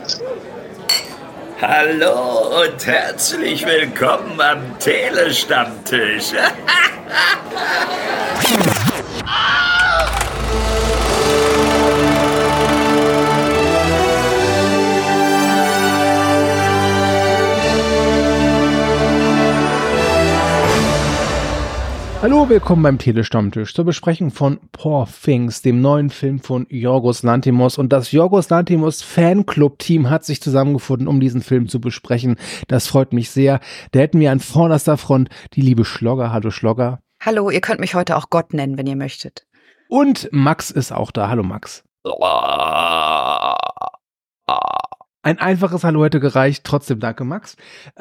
Hallo und herzlich willkommen am Telestammtisch. Hallo, willkommen beim Telestammtisch zur Besprechung von Poor Things, dem neuen Film von Yorgos Lanthimos. Und das Yorgos Lanthimos Fanclub-Team hat sich zusammengefunden, um diesen Film zu besprechen. Das freut mich sehr. Da hätten wir an vorderster Front die liebe Schlogger. Hallo Schlogger. Hallo, ihr könnt mich heute auch Gott nennen, wenn ihr möchtet. Und Max ist auch da. Hallo Max. Ein einfaches Hallo hätte gereicht, trotzdem danke Max.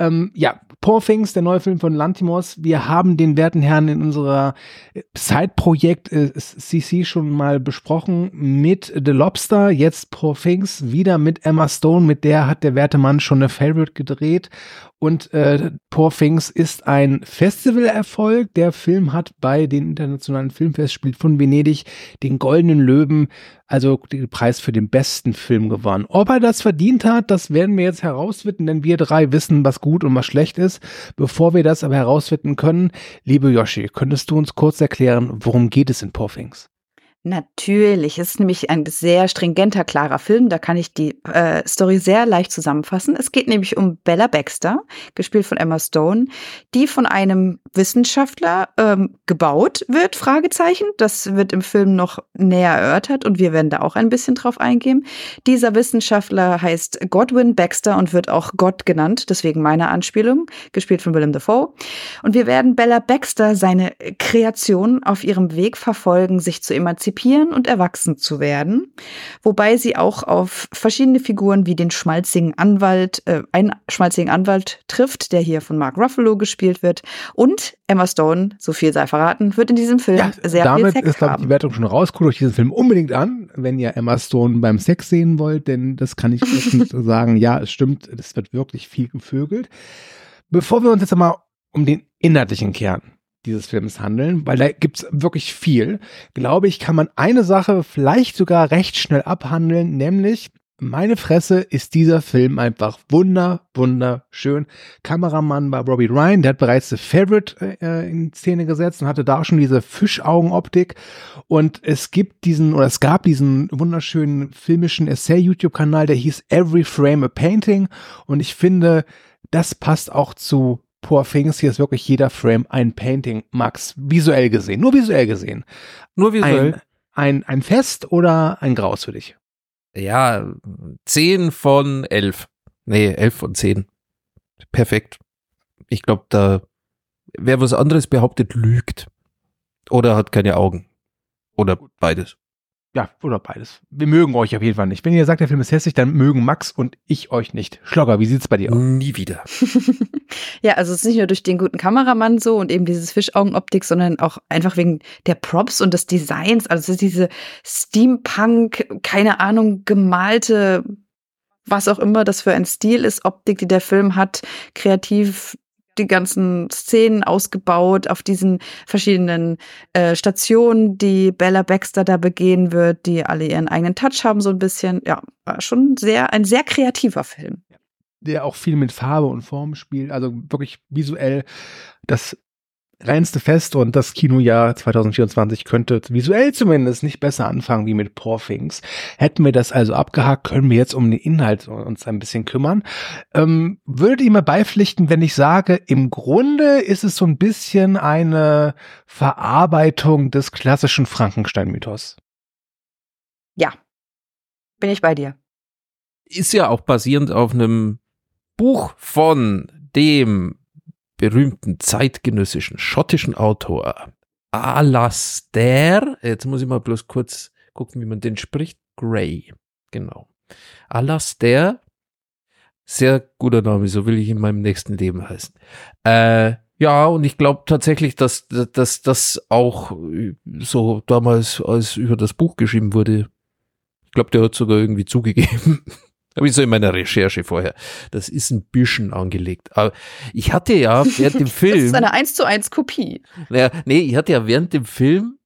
Poor Things, der neue Film von Lanthimos. Wir haben den werten Herrn in unserer Side-Projekt CC schon mal besprochen mit The Lobster, jetzt Poor Things, wieder mit Emma Stone, mit der hat der werte Mann schon eine Favorite gedreht. Und Poor Things ist ein Festivalerfolg. Der Film hat bei den internationalen Filmfestspielen von Venedig den Goldenen Löwen, also den Preis für den besten Film gewonnen. Ob er das verdient hat, das werden wir jetzt herausfinden, denn wir drei wissen, was gut und was schlecht ist. Bevor wir das aber herausfinden können, liebe Yoshi, könntest du uns kurz erklären, worum geht es in Poor Things? Natürlich, es ist nämlich ein sehr stringenter, klarer Film, da kann ich die Story sehr leicht zusammenfassen. Es geht nämlich um Bella Baxter, gespielt von Emma Stone, die von einem Wissenschaftler gebaut wird, Fragezeichen. Das wird im Film noch näher erörtert und wir werden da auch ein bisschen drauf eingehen. Dieser Wissenschaftler heißt Godwin Baxter und wird auch Gott genannt, deswegen meine Anspielung, gespielt von Willem Dafoe. Und wir werden Bella Baxter, seine Kreation, auf ihrem Weg verfolgen, sich zu emanzipieren und erwachsen zu werden, wobei sie auch auf verschiedene Figuren wie den schmalzigen Anwalt, einen schmalzigen Anwalt trifft, der hier von Mark Ruffalo gespielt wird, und Emma Stone, so viel sei verraten, wird in diesem Film sehr viel Sex haben. Damit ist, glaube ich, die Wertung schon raus. Guckt euch diesen Film unbedingt an, wenn ihr Emma Stone beim Sex sehen wollt, denn das kann ich nicht sagen. Ja, es stimmt, es wird wirklich viel gevögelt. Bevor wir uns jetzt einmal um den inhaltlichen Kern dieses Films handeln, weil da gibt's wirklich viel, glaube ich, kann man eine Sache vielleicht sogar recht schnell abhandeln, nämlich, meine Fresse, ist dieser Film einfach wunderschön. Kameramann war Robbie Ryan, der hat bereits The Favorite in Szene gesetzt und hatte da schon diese Fischaugenoptik, und es gab diesen wunderschönen filmischen Essay-YouTube-Kanal, der hieß Every Frame a Painting, und ich finde, das passt auch zu Poor Things. Hier ist wirklich jeder Frame ein Painting, Max, visuell gesehen. Nur visuell. Ein Fest oder ein Graus für dich? Ja, 10 von 11. Nee, 11 von 10. Perfekt. Ich glaube, da wer was anderes behauptet, lügt. Oder hat keine Augen. Oder beides. Ja, oder beides. Wir mögen euch auf jeden Fall nicht. Wenn ihr sagt, der Film ist hässlich, dann mögen Max und ich euch nicht. Schlogger, wie sieht's bei dir aus? Nie wieder. Ja, also es ist nicht nur durch den guten Kameramann so und eben dieses Fischaugenoptik, sondern auch einfach wegen der Props und des Designs. Also es ist diese Steampunk, keine Ahnung, gemalte, was auch immer das für ein Stil ist, Optik, die der Film hat, kreativ die ganzen Szenen ausgebaut auf diesen verschiedenen Stationen, die Bella Baxter da begehen wird, die alle ihren eigenen Touch haben so ein bisschen. Ja, war schon ein sehr kreativer Film. Der auch viel mit Farbe und Form spielt, also wirklich visuell das reinste Fest, und das Kinojahr 2024 könnte visuell zumindest nicht besser anfangen wie mit Poor Things. Hätten wir das also abgehakt, können wir jetzt um den Inhalt uns ein bisschen kümmern. Würdet ihr mir beipflichten, wenn ich sage, im Grunde ist es so ein bisschen eine Verarbeitung des klassischen Frankenstein-Mythos? Ja, bin ich bei dir. Ist ja auch basierend auf einem Buch von dem berühmten zeitgenössischen schottischen Autor Alasdair, jetzt muss ich mal bloß kurz gucken, wie man den spricht, Gray, genau. Alasdair, sehr guter Name, so will ich in meinem nächsten Leben heißen. Ja, und ich glaube tatsächlich, dass das auch so damals, als über das Buch geschrieben wurde, ich glaube, der hat sogar irgendwie zugegeben, habe ich so in meiner Recherche vorher. Das ist ein bisschen angelegt. Aber ich hatte ja während dem Film... Das ist eine 1:1 Kopie. Naja, nee, ich hatte ja während dem Film,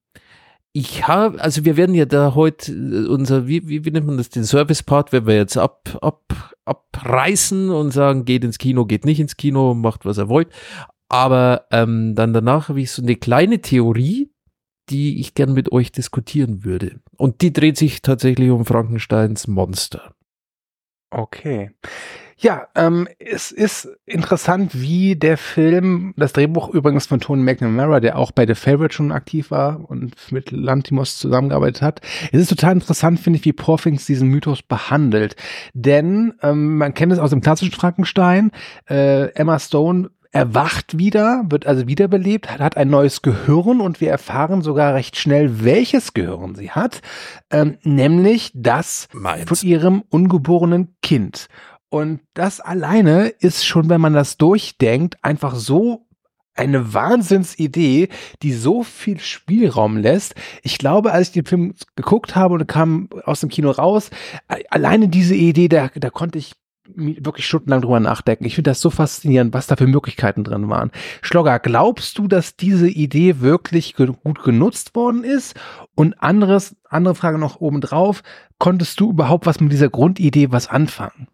wir werden ja da heute wie nennt man das, den Service-Part, wenn wir jetzt abreißen und sagen, geht ins Kino, geht nicht ins Kino, macht, was ihr wollt. Aber dann danach habe ich so eine kleine Theorie, die ich gern mit euch diskutieren würde. Und die dreht sich tatsächlich um Frankensteins Monster. Okay. Ja, es ist interessant, wie der Film, das Drehbuch übrigens von Tony McNamara, der auch bei The Favourite schon aktiv war und mit Lanthimos zusammengearbeitet hat. Es ist total interessant, finde ich, wie Porfings diesen Mythos behandelt. Denn man kennt es aus dem klassischen Frankenstein, Emma Stone erwacht wieder, wird also wiederbelebt, hat ein neues Gehirn und wir erfahren sogar recht schnell, welches Gehirn sie hat, nämlich das von ihrem ungeborenen Kind. Und das alleine ist schon, wenn man das durchdenkt, einfach so eine Wahnsinnsidee, die so viel Spielraum lässt. Ich glaube, als ich den Film geguckt habe und kam aus dem Kino raus, alleine diese Idee, da konnte ich wirklich stundenlang drüber nachdenken. Ich finde das so faszinierend, was da für Möglichkeiten drin waren. Schlogger, glaubst du, dass diese Idee wirklich gut genutzt worden ist? Und andere Frage noch obendrauf, konntest du überhaupt was mit dieser Grundidee was anfangen?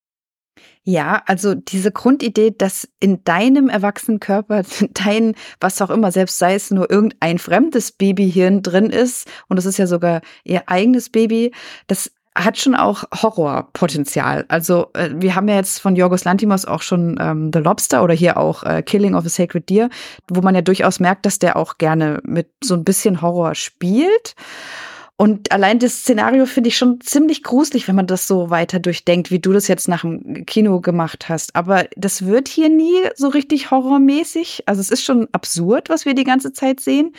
Ja, also diese Grundidee, dass in deinem erwachsenen Körper dein, was auch immer, selbst sei es nur irgendein fremdes Babyhirn drin ist, und das ist ja sogar ihr eigenes Baby, das hat schon auch Horrorpotenzial. Also wir haben ja jetzt von Yorgos Lanthimos auch schon The Lobster oder hier auch Killing of a Sacred Deer, wo man ja durchaus merkt, dass der auch gerne mit so ein bisschen Horror spielt. Und allein das Szenario finde ich schon ziemlich gruselig, wenn man das so weiter durchdenkt, wie du das jetzt nach dem Kino gemacht hast. Aber das wird hier nie so richtig horrormäßig. Also es ist schon absurd, was wir die ganze Zeit sehen.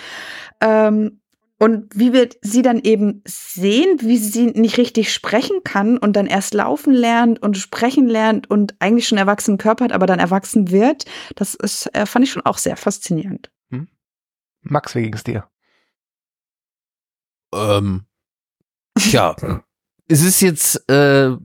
Und wie wir sie dann eben sehen, wie sie nicht richtig sprechen kann und dann erst laufen lernt und sprechen lernt und eigentlich schon einen erwachsenen Körper hat, aber dann erwachsen wird, das ist, fand ich schon auch sehr faszinierend. Max, wie ging es dir? Tja, es ist jetzt Er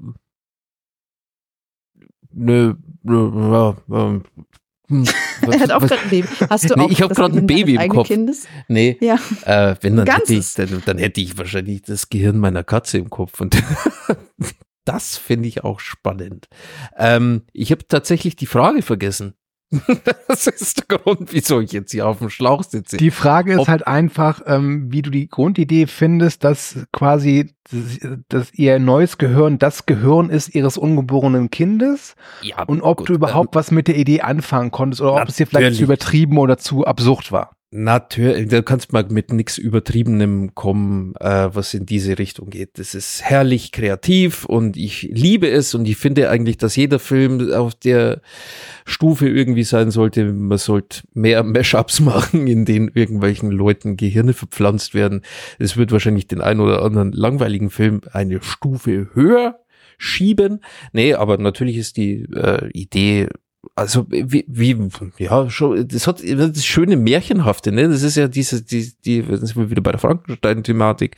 hat auch gerade ein Baby. Hast du auch ich habe gerade ein Baby im Kopf. Kindes? Nee, ja. Wenn dann hätte ich wahrscheinlich das Gehirn meiner Katze im Kopf. Und das finde ich auch spannend. Ich habe tatsächlich die Frage vergessen. Das ist der Grund, wieso ich jetzt hier auf dem Schlauch sitze. Die Frage ist halt einfach, wie du die Grundidee findest, dass quasi dass ihr neues Gehirn das Gehirn ist ihres ungeborenen Kindes, ja, und ob du überhaupt was mit der Idee anfangen konntest oder ob es dir vielleicht zu übertrieben oder zu absurd war. Natürlich, da kannst mal mit nichts Übertriebenem kommen, was in diese Richtung geht. Das ist herrlich kreativ und ich liebe es und ich finde eigentlich, dass jeder Film auf der Stufe irgendwie sein sollte. Man sollte mehr Mashups machen, in denen irgendwelchen Leuten Gehirne verpflanzt werden. Es wird wahrscheinlich den einen oder anderen langweiligen Film eine Stufe höher schieben. Nee, aber natürlich ist die Idee, also ja, schon, das hat das schöne Märchenhafte, ne? Das ist ja das sind wir wieder bei der Frankenstein-Thematik.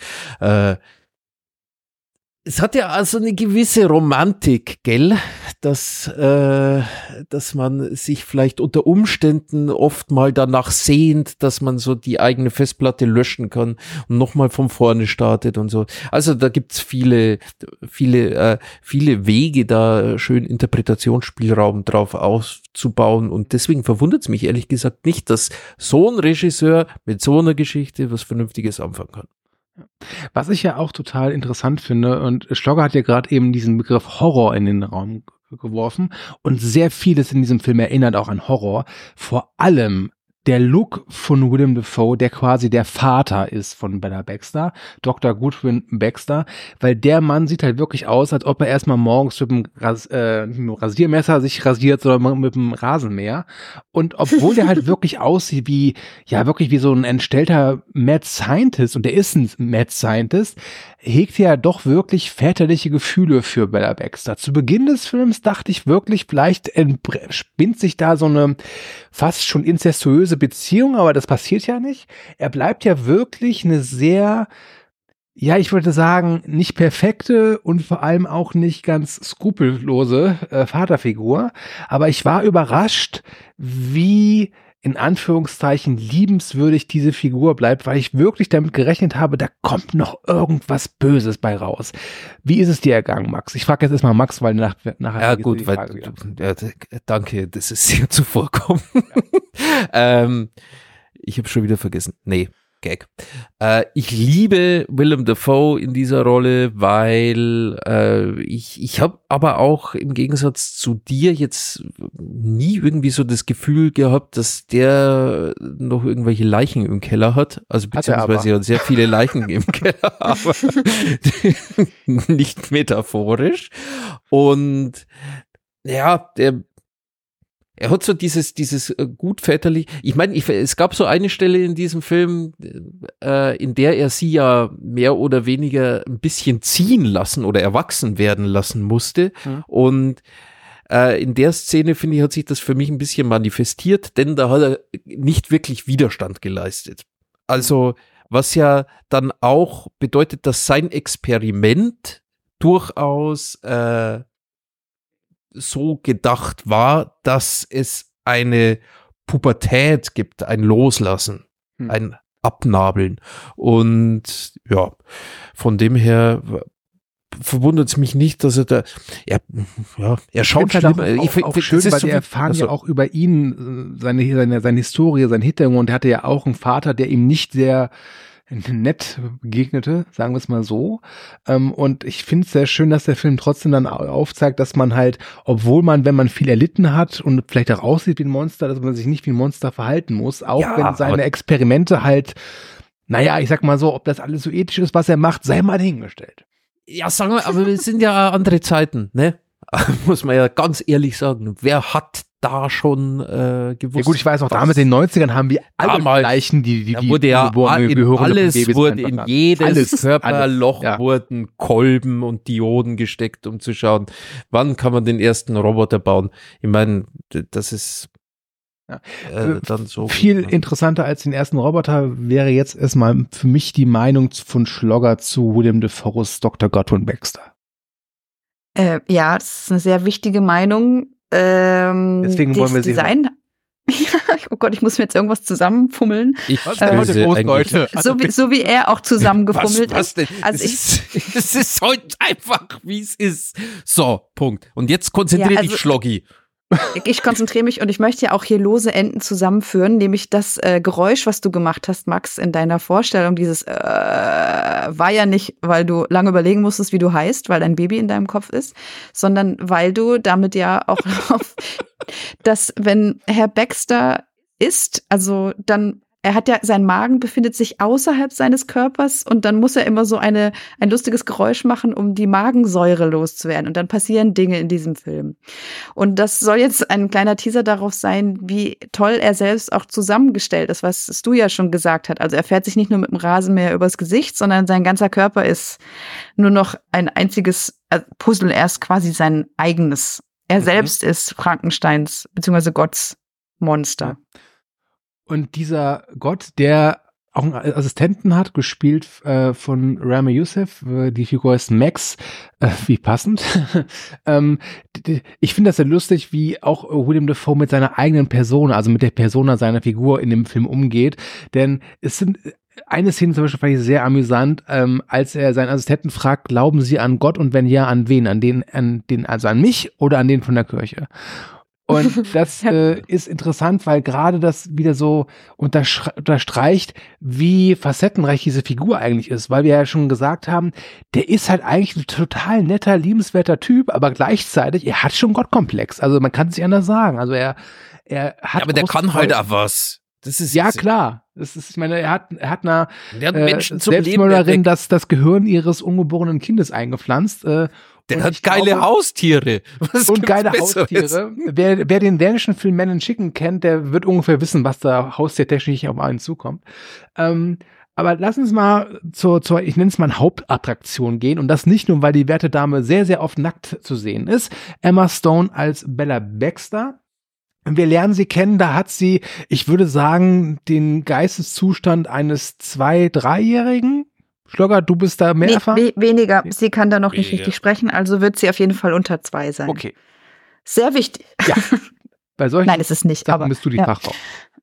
Es hat ja also eine gewisse Romantik, gell? Dass man sich vielleicht unter Umständen oft mal danach sehnt, dass man so die eigene Festplatte löschen kann und nochmal von vorne startet und so. Also da gibt's viele Wege, da schön Interpretationsspielraum drauf auszubauen, und deswegen verwundert es mich ehrlich gesagt nicht, dass so ein Regisseur mit so einer Geschichte was Vernünftiges anfangen kann. Was ich ja auch total interessant finde, und Schlogger hat ja gerade eben diesen Begriff Horror in den Raum geworfen, und sehr vieles in diesem Film erinnert auch an Horror, vor allem der Look von Willem Dafoe, der quasi der Vater ist von Bella Baxter, Dr. Goodwin Baxter, weil der Mann sieht halt wirklich aus, als ob er erstmal morgens mit dem Rasiermesser sich rasiert, sondern mit dem Rasenmäher. Und obwohl der halt wirklich aussieht wie, ja, wirklich wie so ein entstellter Mad Scientist, und der ist ein Mad Scientist, hegt er ja doch wirklich väterliche Gefühle für Bella Baxter. Zu Beginn des Films dachte ich wirklich, vielleicht entspinnt sich da so eine fast schon inzestuöse Beziehung, aber das passiert ja nicht. Er bleibt ja wirklich eine sehr, ja, ich würde sagen, nicht perfekte und vor allem auch nicht ganz skrupellose Vaterfigur. Aber ich war überrascht, wie in Anführungszeichen liebenswürdig diese Figur bleibt, weil ich wirklich damit gerechnet habe, da kommt noch irgendwas Böses bei raus. Wie ist es dir ergangen, Max? Ich frage jetzt erstmal Max, weil nachher ja gut, weil danke, das ist sehr zuvorkommend. Ja. Ich habe schon wieder vergessen. Nee, Gag. Ich liebe Willem Dafoe in dieser Rolle, weil ich habe aber auch im Gegensatz zu dir jetzt nie irgendwie so das Gefühl gehabt, dass der noch irgendwelche Leichen im Keller hat. Also beziehungsweise er hat sehr viele Leichen im Keller, aber nicht metaphorisch. Und ja, er hat so dieses gut väterlich, ich meine, es gab so eine Stelle in diesem Film, in der er sie ja mehr oder weniger ein bisschen ziehen lassen oder erwachsen werden lassen musste. Und in der Szene, finde ich, hat sich das für mich ein bisschen manifestiert, denn da hat er nicht wirklich Widerstand geleistet. Also, was ja dann auch bedeutet, dass sein Experiment durchaus so gedacht war, dass es eine Pubertät gibt, ein Loslassen, ein Abnabeln. Und ja, von dem her verwundert es mich nicht, dass er da, er schaut schlimm. Auch schön, weil wir erfahren ja auch über ihn, seine Historie, sein Hintergrund. Er hatte ja auch einen Vater, der ihm nicht sehr nett begegnete, sagen wir es mal so. Und ich finde es sehr schön, dass der Film trotzdem dann aufzeigt, dass man halt, obwohl man, wenn man viel erlitten hat und vielleicht auch aussieht wie ein Monster, dass man sich nicht wie ein Monster verhalten muss, auch wenn seine Experimente halt, naja, ich sag mal so, ob das alles so ethisch ist, was er macht, sei mal dahingestellt. Ja, sagen wir, aber es sind ja andere Zeiten, ne? Muss man ja ganz ehrlich sagen. Wer hat da schon gewusst? Ja gut, ich weiß auch, damals in den 90ern haben wir alle Leichen, die wurde ja alles wurde in jedes Körperloch wurden Kolben und Dioden gesteckt, um zu schauen, wann kann man den ersten Roboter bauen. Ich meine, das ist dann so. Viel interessanter als den ersten Roboter wäre jetzt erstmal für mich die Meinung von Schlogger zu Willem Dafoes Dr. Godwin Baxter. Ja, das ist eine sehr wichtige Meinung. Deswegen wollen wir Design. Oh Gott, ich muss mir jetzt irgendwas zusammenfummeln. So wie er auch zusammengefummelt was denn? Also es ist heute einfach, wie es ist. So, Punkt. Und jetzt konzentriere dich, Schloggi. Ich konzentriere mich und ich möchte ja auch hier lose Enden zusammenführen, nämlich das Geräusch, was du gemacht hast, Max, in deiner Vorstellung, dieses war ja nicht, weil du lange überlegen musstest, wie du heißt, weil dein Baby in deinem Kopf ist, sondern weil du damit ja auch auf, dass wenn Herr Baxter isst, also dann er hat ja, sein Magen befindet sich außerhalb seines Körpers und dann muss er immer so ein lustiges Geräusch machen, um die Magensäure loszuwerden. Und dann passieren Dinge in diesem Film. Und das soll jetzt ein kleiner Teaser darauf sein, wie toll er selbst auch zusammengestellt ist, was du ja schon gesagt hast. Also er fährt sich nicht nur mit dem Rasenmäher übers Gesicht, sondern sein ganzer Körper ist nur noch ein einziges Puzzle. Er ist quasi sein eigenes. Er selbst ist Frankensteins bzw. Gotts Monster. Und dieser Gott, der auch einen Assistenten hat, gespielt von Rami Youssef, die Figur ist Max, wie passend. Ich finde das sehr lustig, wie auch Willem Dafoe mit seiner eigenen Persona, also mit der Persona seiner Figur in dem Film umgeht, denn es sind eine Szene zum Beispiel fand ich sehr amüsant, als er seinen Assistenten fragt, glauben Sie an Gott und wenn ja, an wen? Also an mich oder an den von der Kirche? Und das ist interessant, weil gerade das wieder so unterstreicht, wie facettenreich diese Figur eigentlich ist, weil wir ja schon gesagt haben, der ist halt eigentlich ein total netter, liebenswerter Typ, aber gleichzeitig, er hat schon Gottkomplex, also man kann es nicht anders sagen, also er hat... Ja, aber der kann halt auch was. Das ist ja klar. Das ist, ich meine, er hat einer Selbstmörderin das Gehirn ihres ungeborenen Kindes eingepflanzt. Der hat geile Haustiere. Und geile Haustiere. Wer den dänischen Film Men in Chicken kennt, der wird ungefähr wissen, was da haustiertechnisch auf einen zukommt. Aber lass uns mal zur ich nenne es mal Hauptattraktion gehen. Und das nicht nur, weil die werte Dame sehr, sehr oft nackt zu sehen ist. Emma Stone als Bella Baxter. Wir lernen sie kennen, da hat sie, ich würde sagen, den Geisteszustand eines 2-3-Jährigen. Schlogger, du bist da mehr erfahren? Weniger. Sie kann da noch nicht richtig sprechen, also wird sie auf jeden Fall unter 2 sein. Okay. Sehr wichtig. Ja. Bei solchen Nein, ist es nicht. Sachen bist du die Fachfrau.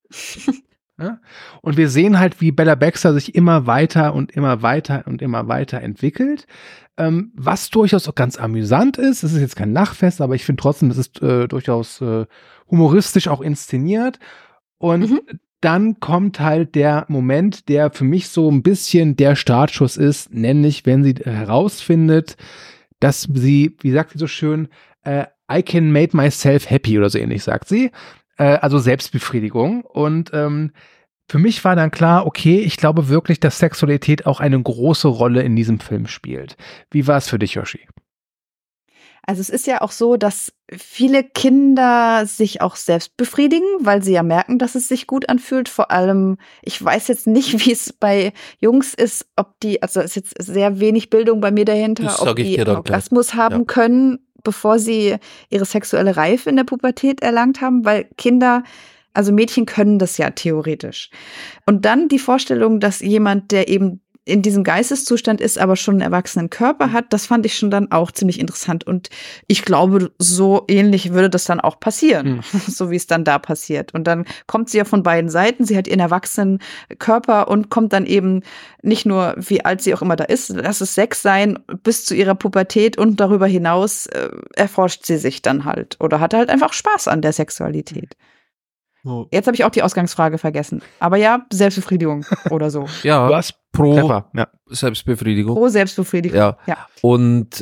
Ja? Und wir sehen halt, wie Bella Baxter sich immer weiter und immer weiter und immer weiter entwickelt. Was durchaus auch ganz amüsant ist. Es ist jetzt kein Lachfest, aber ich finde trotzdem, es ist durchaus humoristisch auch inszeniert. Und dann kommt halt der Moment, der für mich so ein bisschen der Startschuss ist, nämlich wenn sie herausfindet, dass sie, wie sagt sie so schön, I can make myself happy oder so ähnlich, sagt sie. Also Selbstbefriedigung. Und für mich war dann klar, okay, ich glaube wirklich, dass Sexualität auch eine große Rolle in diesem Film spielt. Wie war es für dich, Yoshi? Also es ist ja auch so, dass viele Kinder sich auch selbst befriedigen, weil sie ja merken, dass es sich gut anfühlt. Vor allem, ich weiß jetzt nicht, wie es bei Jungs ist, ob die, also ist jetzt sehr wenig Bildung bei mir dahinter, ob die einen Orgasmus haben können, bevor sie ihre sexuelle Reife in der Pubertät erlangt haben, weil Kinder, also Mädchen können das ja theoretisch. Und dann die Vorstellung, dass jemand, der eben in diesem Geisteszustand ist, aber schon einen erwachsenen Körper hat, das fand ich schon dann auch ziemlich interessant. Und ich glaube, so ähnlich würde das dann auch passieren, so wie es dann da passiert. Und dann kommt sie ja von beiden Seiten, sie hat ihren erwachsenen Körper und kommt dann eben nicht nur, wie alt sie auch immer da ist, lass es 6 sein, bis zu ihrer Pubertät und darüber hinaus erforscht sie sich dann halt oder hat halt einfach Spaß an der Sexualität. Jetzt habe ich auch die Ausgangsfrage vergessen. Aber ja, Selbstbefriedigung oder so. Ja, Was? pro Selbstbefriedigung. Pro Selbstbefriedigung. Ja. Und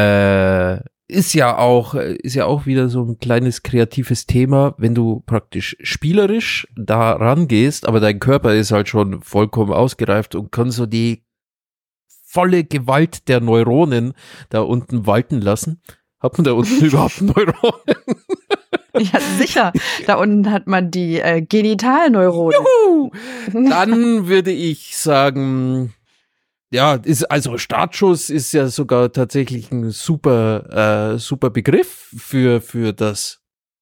ist ja auch wieder so ein kleines kreatives Thema, wenn du praktisch spielerisch da rangehst, aber dein Körper ist halt schon vollkommen ausgereift und kann so die volle Gewalt der Neuronen da unten walten lassen. Hat man da unten überhaupt Neuronen? Ja, sicher. Da unten hat man die Genitalneuronen. Juhu! Dann würde ich sagen, ja, also Startschuss ist ja sogar tatsächlich ein super Begriff für das.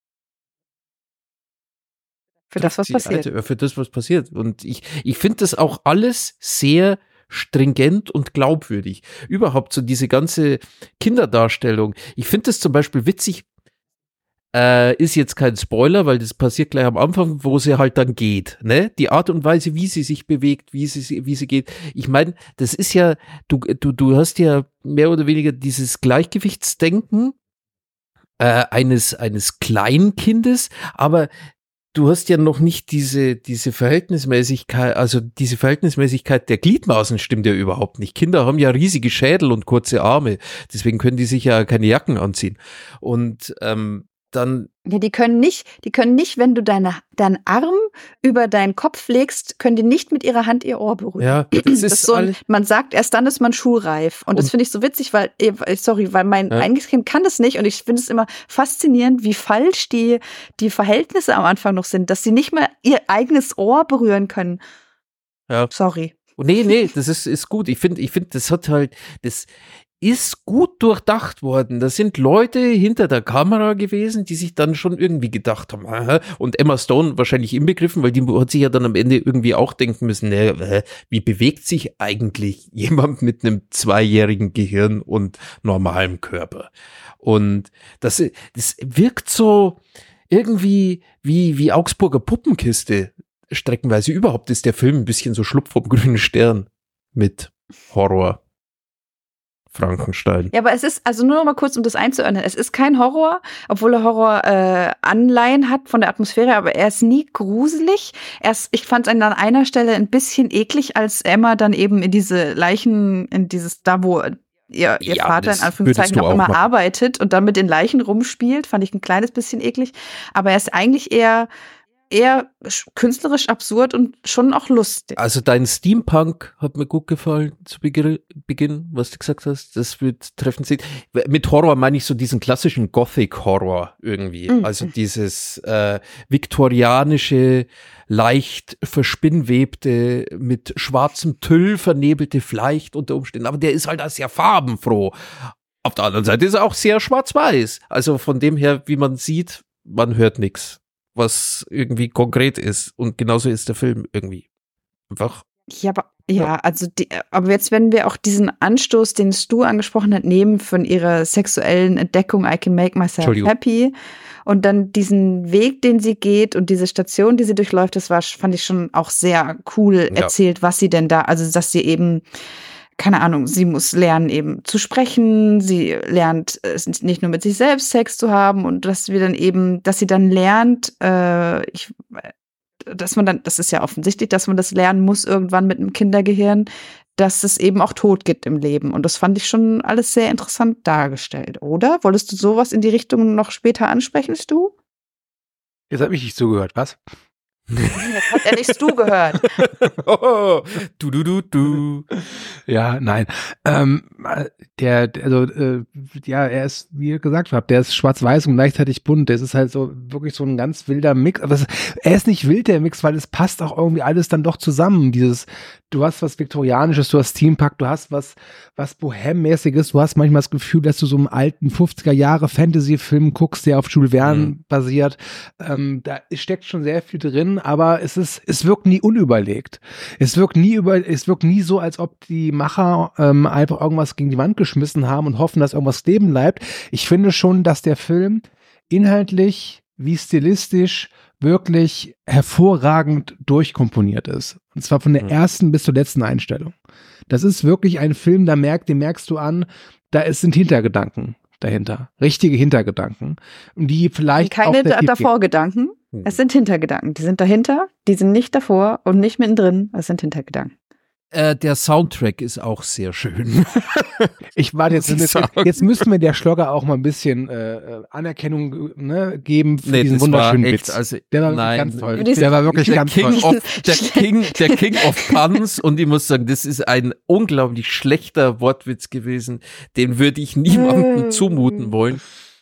Für das, was passiert. Für das, was passiert. Und ich finde das auch alles sehr stringent und glaubwürdig. Überhaupt so diese ganze Kinderdarstellung. Ich finde das zum Beispiel witzig, ist jetzt kein Spoiler, weil das passiert gleich am Anfang, wo sie halt dann geht, ne? Die Art und Weise, wie sie sich bewegt, wie sie geht. Ich meine, das ist ja, du hast ja mehr oder weniger dieses Gleichgewichtsdenken eines kleinen Kindes, aber du hast ja noch nicht diese Verhältnismäßigkeit, also diese Verhältnismäßigkeit der Gliedmaßen stimmt ja überhaupt nicht. Kinder haben ja riesige Schädel und kurze Arme, deswegen können die sich ja keine Jacken anziehen. Und dann. Ja, die können nicht, wenn du deinen Arm über deinen Kopf legst, können die nicht mit ihrer Hand ihr Ohr berühren. Ja, das ist so, man sagt, erst dann ist man schulreif. Und das finde ich so witzig, weil mein eigenes Kind kann das nicht und ich finde es immer faszinierend, wie falsch die Verhältnisse am Anfang noch sind, dass sie nicht mal ihr eigenes Ohr berühren können. Ja. Sorry. Nee, das ist gut. Ich finde, das ist gut durchdacht worden. Da sind Leute hinter der Kamera gewesen, die sich dann schon irgendwie gedacht haben, aha, und Emma Stone wahrscheinlich inbegriffen, weil die hat sich ja dann am Ende irgendwie auch denken müssen, wie bewegt sich eigentlich jemand mit einem 2-jährigen Gehirn und normalem Körper? Und das wirkt so irgendwie wie Augsburger Puppenkiste streckenweise. Überhaupt ist der Film ein bisschen so Schlupf vom grünen Stern mit Horror. Frankenstein. Ja, aber es ist, also nur noch mal kurz, um das einzuordnen, es ist kein Horror, obwohl er Horror-Anleihen hat von der Atmosphäre, aber er ist nie gruselig. Ich fand es an einer Stelle ein bisschen eklig, als Emma dann eben in diese Leichen, da wo ihr Vater in Anführungszeichen auch immer arbeitet und dann mit den Leichen rumspielt, fand ich ein kleines bisschen eklig. Aber er ist eigentlich eher künstlerisch absurd und schon auch lustig. Also dein Steampunk hat mir gut gefallen zu Beginn, was du gesagt hast. Das wird treffend sein. Mit Horror meine ich so diesen klassischen Gothic-Horror irgendwie. Also dieses viktorianische, leicht verspinnwebte, mit schwarzem Tüll vernebelte vielleicht unter Umständen. Aber der ist halt auch sehr farbenfroh. Auf der anderen Seite ist er auch sehr schwarz-weiß. Also von dem her, wie man sieht, man hört nichts, was irgendwie konkret ist. Und genauso ist der Film irgendwie. Einfach. Aber jetzt, wenn wir auch diesen Anstoß, den Stu angesprochen hat, nehmen von ihrer sexuellen Entdeckung I Can Make Myself Happy Und dann diesen Weg, den sie geht und diese Station, die sie durchläuft, fand ich schon auch sehr cool erzählt, was sie denn da, also dass sie eben, keine Ahnung, sie muss lernen eben zu sprechen, sie lernt nicht nur mit sich selbst Sex zu haben und dass sie dann lernt, das ist ja offensichtlich, dass man das lernen muss irgendwann mit einem Kindergehirn, dass es eben auch Tod gibt im Leben. Und das fand ich schon alles sehr interessant dargestellt, oder? Wolltest du sowas in die Richtung noch später ansprechen, Stu? Jetzt habe ich nicht zugehört, was? Jetzt hat er nicht Stu gehört. Du. Ja, nein. Er ist, wie ihr gesagt habt, der ist schwarz-weiß und gleichzeitig bunt. Das ist halt so wirklich so ein ganz wilder Mix. Aber er ist nicht wild, der Mix, weil es passt auch irgendwie alles dann doch zusammen. Du hast was Viktorianisches, du hast Steampunk, du hast was Bohem-mäßiges, du hast manchmal das Gefühl, dass du so einen alten 50er-Jahre-Fantasy-Film guckst, der auf Jules Verne basiert. Da steckt schon sehr viel drin, aber es wirkt nie unüberlegt. Es wirkt nie so, als ob die Macher einfach irgendwas gegen die Wand geschmissen haben und hoffen, dass irgendwas leben bleibt. Ich finde schon, dass der Film inhaltlich wie stilistisch wirklich hervorragend durchkomponiert ist. Und zwar von der ersten bis zur letzten Einstellung. Das ist wirklich ein Film, den merkst du an, sind Hintergedanken dahinter. Richtige Hintergedanken. Die vielleicht keine auch Davorgedanken. Es sind Hintergedanken. Die sind dahinter, die sind nicht davor und nicht mittendrin. Es sind Hintergedanken. Der Soundtrack ist auch sehr schön. Jetzt müssten wir der Schlogger auch mal ein bisschen Anerkennung geben für diesen wunderschönen Witz. Also, der war ganz toll. Der war wirklich ganz toll. Der King of Puns, und ich muss sagen, das ist ein unglaublich schlechter Wortwitz gewesen. Den würde ich niemandem zumuten wollen.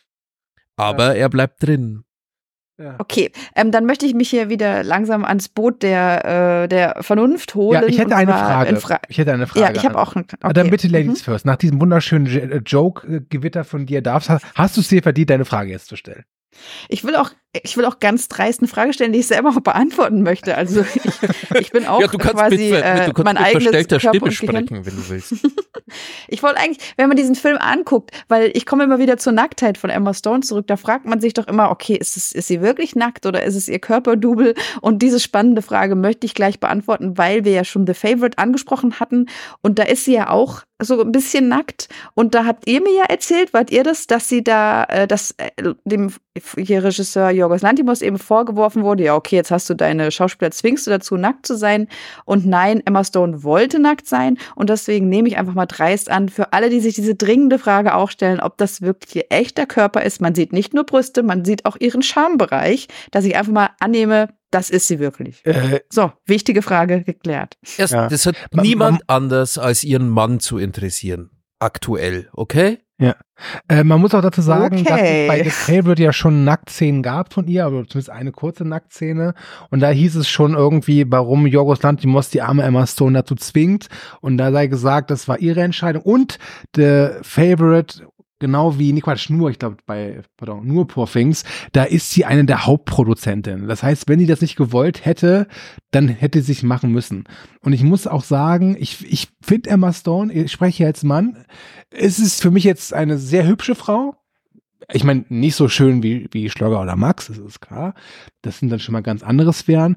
Aber er bleibt drin. Ja. Okay, dann möchte ich mich hier wieder langsam ans Boot der Vernunft holen. Ja, ich hätte eine Frage. Ja, ich habe auch eine Frage. Okay. Dann bitte Ladies first. Nach diesem wunderschönen Joke-Gewitter von dir hast du es dir verdient, deine Frage jetzt zu stellen? Ich will auch ganz dreist eine Frage stellen, die ich selber auch beantworten möchte. Also ich bin auch du kannst quasi mein eigenes verstellter Körper Stimme und Gehirn. sprechen, wenn du willst. Ich wollte eigentlich, wenn man diesen Film anguckt, weil ich komme immer wieder zur Nacktheit von Emma Stone zurück, da fragt man sich doch immer, okay, ist sie wirklich nackt oder ist es ihr Körperdouble? Und diese spannende Frage möchte ich gleich beantworten, weil wir ja schon The Favourite angesprochen hatten und da ist sie ja auch so ein bisschen nackt und da habt ihr mir ja erzählt, wart ihr das, dass sie da, dem Regisseur Yorgos Lanthimos eben vorgeworfen wurde, ja okay, jetzt hast du deine Schauspieler, zwingst du dazu, nackt zu sein und nein, Emma Stone wollte nackt sein und deswegen nehme ich einfach mal dreist an, für alle, die sich diese dringende Frage auch stellen, ob das wirklich ihr echter Körper ist, man sieht nicht nur Brüste, man sieht auch ihren Schambereich, dass ich einfach mal annehme, das ist sie wirklich. So, wichtige Frage geklärt. Das hat niemand anders als ihren Mann zu interessieren. Aktuell, okay? Ja. Man muss auch dazu sagen, dass es bei The Favourite ja schon Nacktszenen gab von ihr, oder zumindest eine kurze Nacktszene. Und da hieß es schon irgendwie, warum Yorgos Lanthimos die arme Emma Stone dazu zwingt. Und da sei gesagt, das war ihre Entscheidung. Und The Favourite, genau wie, ich glaube nur Poor Things, da ist sie eine der Hauptproduzentinnen. Das heißt, wenn sie das nicht gewollt hätte, dann hätte sie es machen müssen. Und ich muss auch sagen, ich finde Emma Stone, ich spreche hier als Mann, es ist für mich jetzt eine sehr hübsche Frau. Ich meine, nicht so schön wie Schlogger oder Max, das ist klar. Das sind dann schon mal ganz andere Sphären.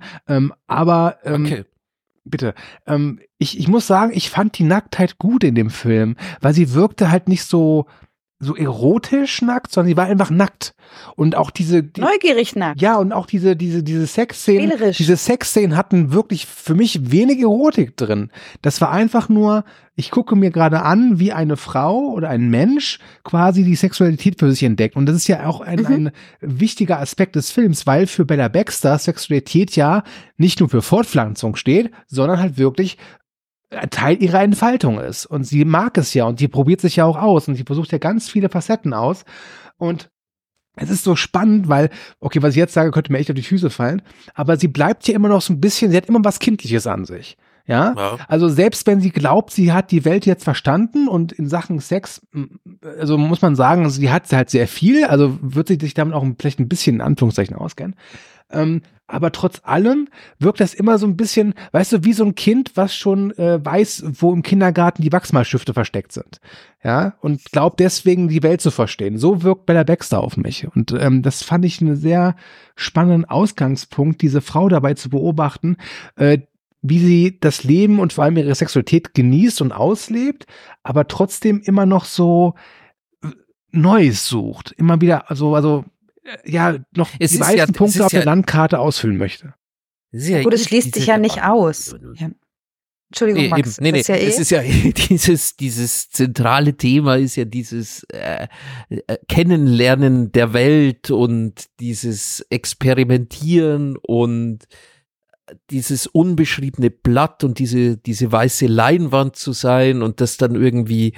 Okay. Bitte. Ich muss sagen, ich fand die Nacktheit gut in dem Film, weil sie wirkte halt nicht so erotisch nackt, sondern sie war einfach nackt. Und auch neugierig nackt. Ja, und auch diese Sexszenen, hatten wirklich für mich wenig Erotik drin. Das war einfach nur, ich gucke mir gerade an, wie eine Frau oder ein Mensch quasi die Sexualität für sich entdeckt. Und das ist ja auch ein wichtiger Aspekt des Films, weil für Bella Baxter Sexualität ja nicht nur für Fortpflanzung steht, sondern halt wirklich Teil ihrer Entfaltung ist. Und sie mag es ja und die probiert sich ja auch aus und sie versucht ja ganz viele Facetten aus. Und es ist so spannend, weil, okay, was ich jetzt sage, könnte mir echt auf die Füße fallen, aber sie bleibt ja immer noch so ein bisschen, sie hat immer was Kindliches an sich. Ja? Also selbst wenn sie glaubt, sie hat die Welt jetzt verstanden und in Sachen Sex, also muss man sagen, sie hat halt sehr viel, also wird sie sich damit auch vielleicht ein bisschen in Anführungszeichen auskennen. Aber trotz allem wirkt das immer so ein bisschen, weißt du, wie so ein Kind, was schon weiß, wo im Kindergarten die Wachsmalstifte versteckt sind. Ja, und glaubt deswegen, die Welt zu verstehen. So wirkt Bella Baxter auf mich. Und das fand ich einen sehr spannenden Ausgangspunkt, diese Frau dabei zu beobachten, wie sie das Leben und vor allem ihre Sexualität genießt und auslebt, aber trotzdem immer noch so Neues sucht. Immer wieder, also noch die meisten Punkte auf der Landkarte ausfüllen möchte. Gut, es schließt sich ja nicht aus. Ja. Entschuldigung, Max. Es ist ja dieses zentrale Thema ist ja dieses Kennenlernen der Welt und dieses Experimentieren und dieses unbeschriebene Blatt und diese weiße Leinwand zu sein und das dann irgendwie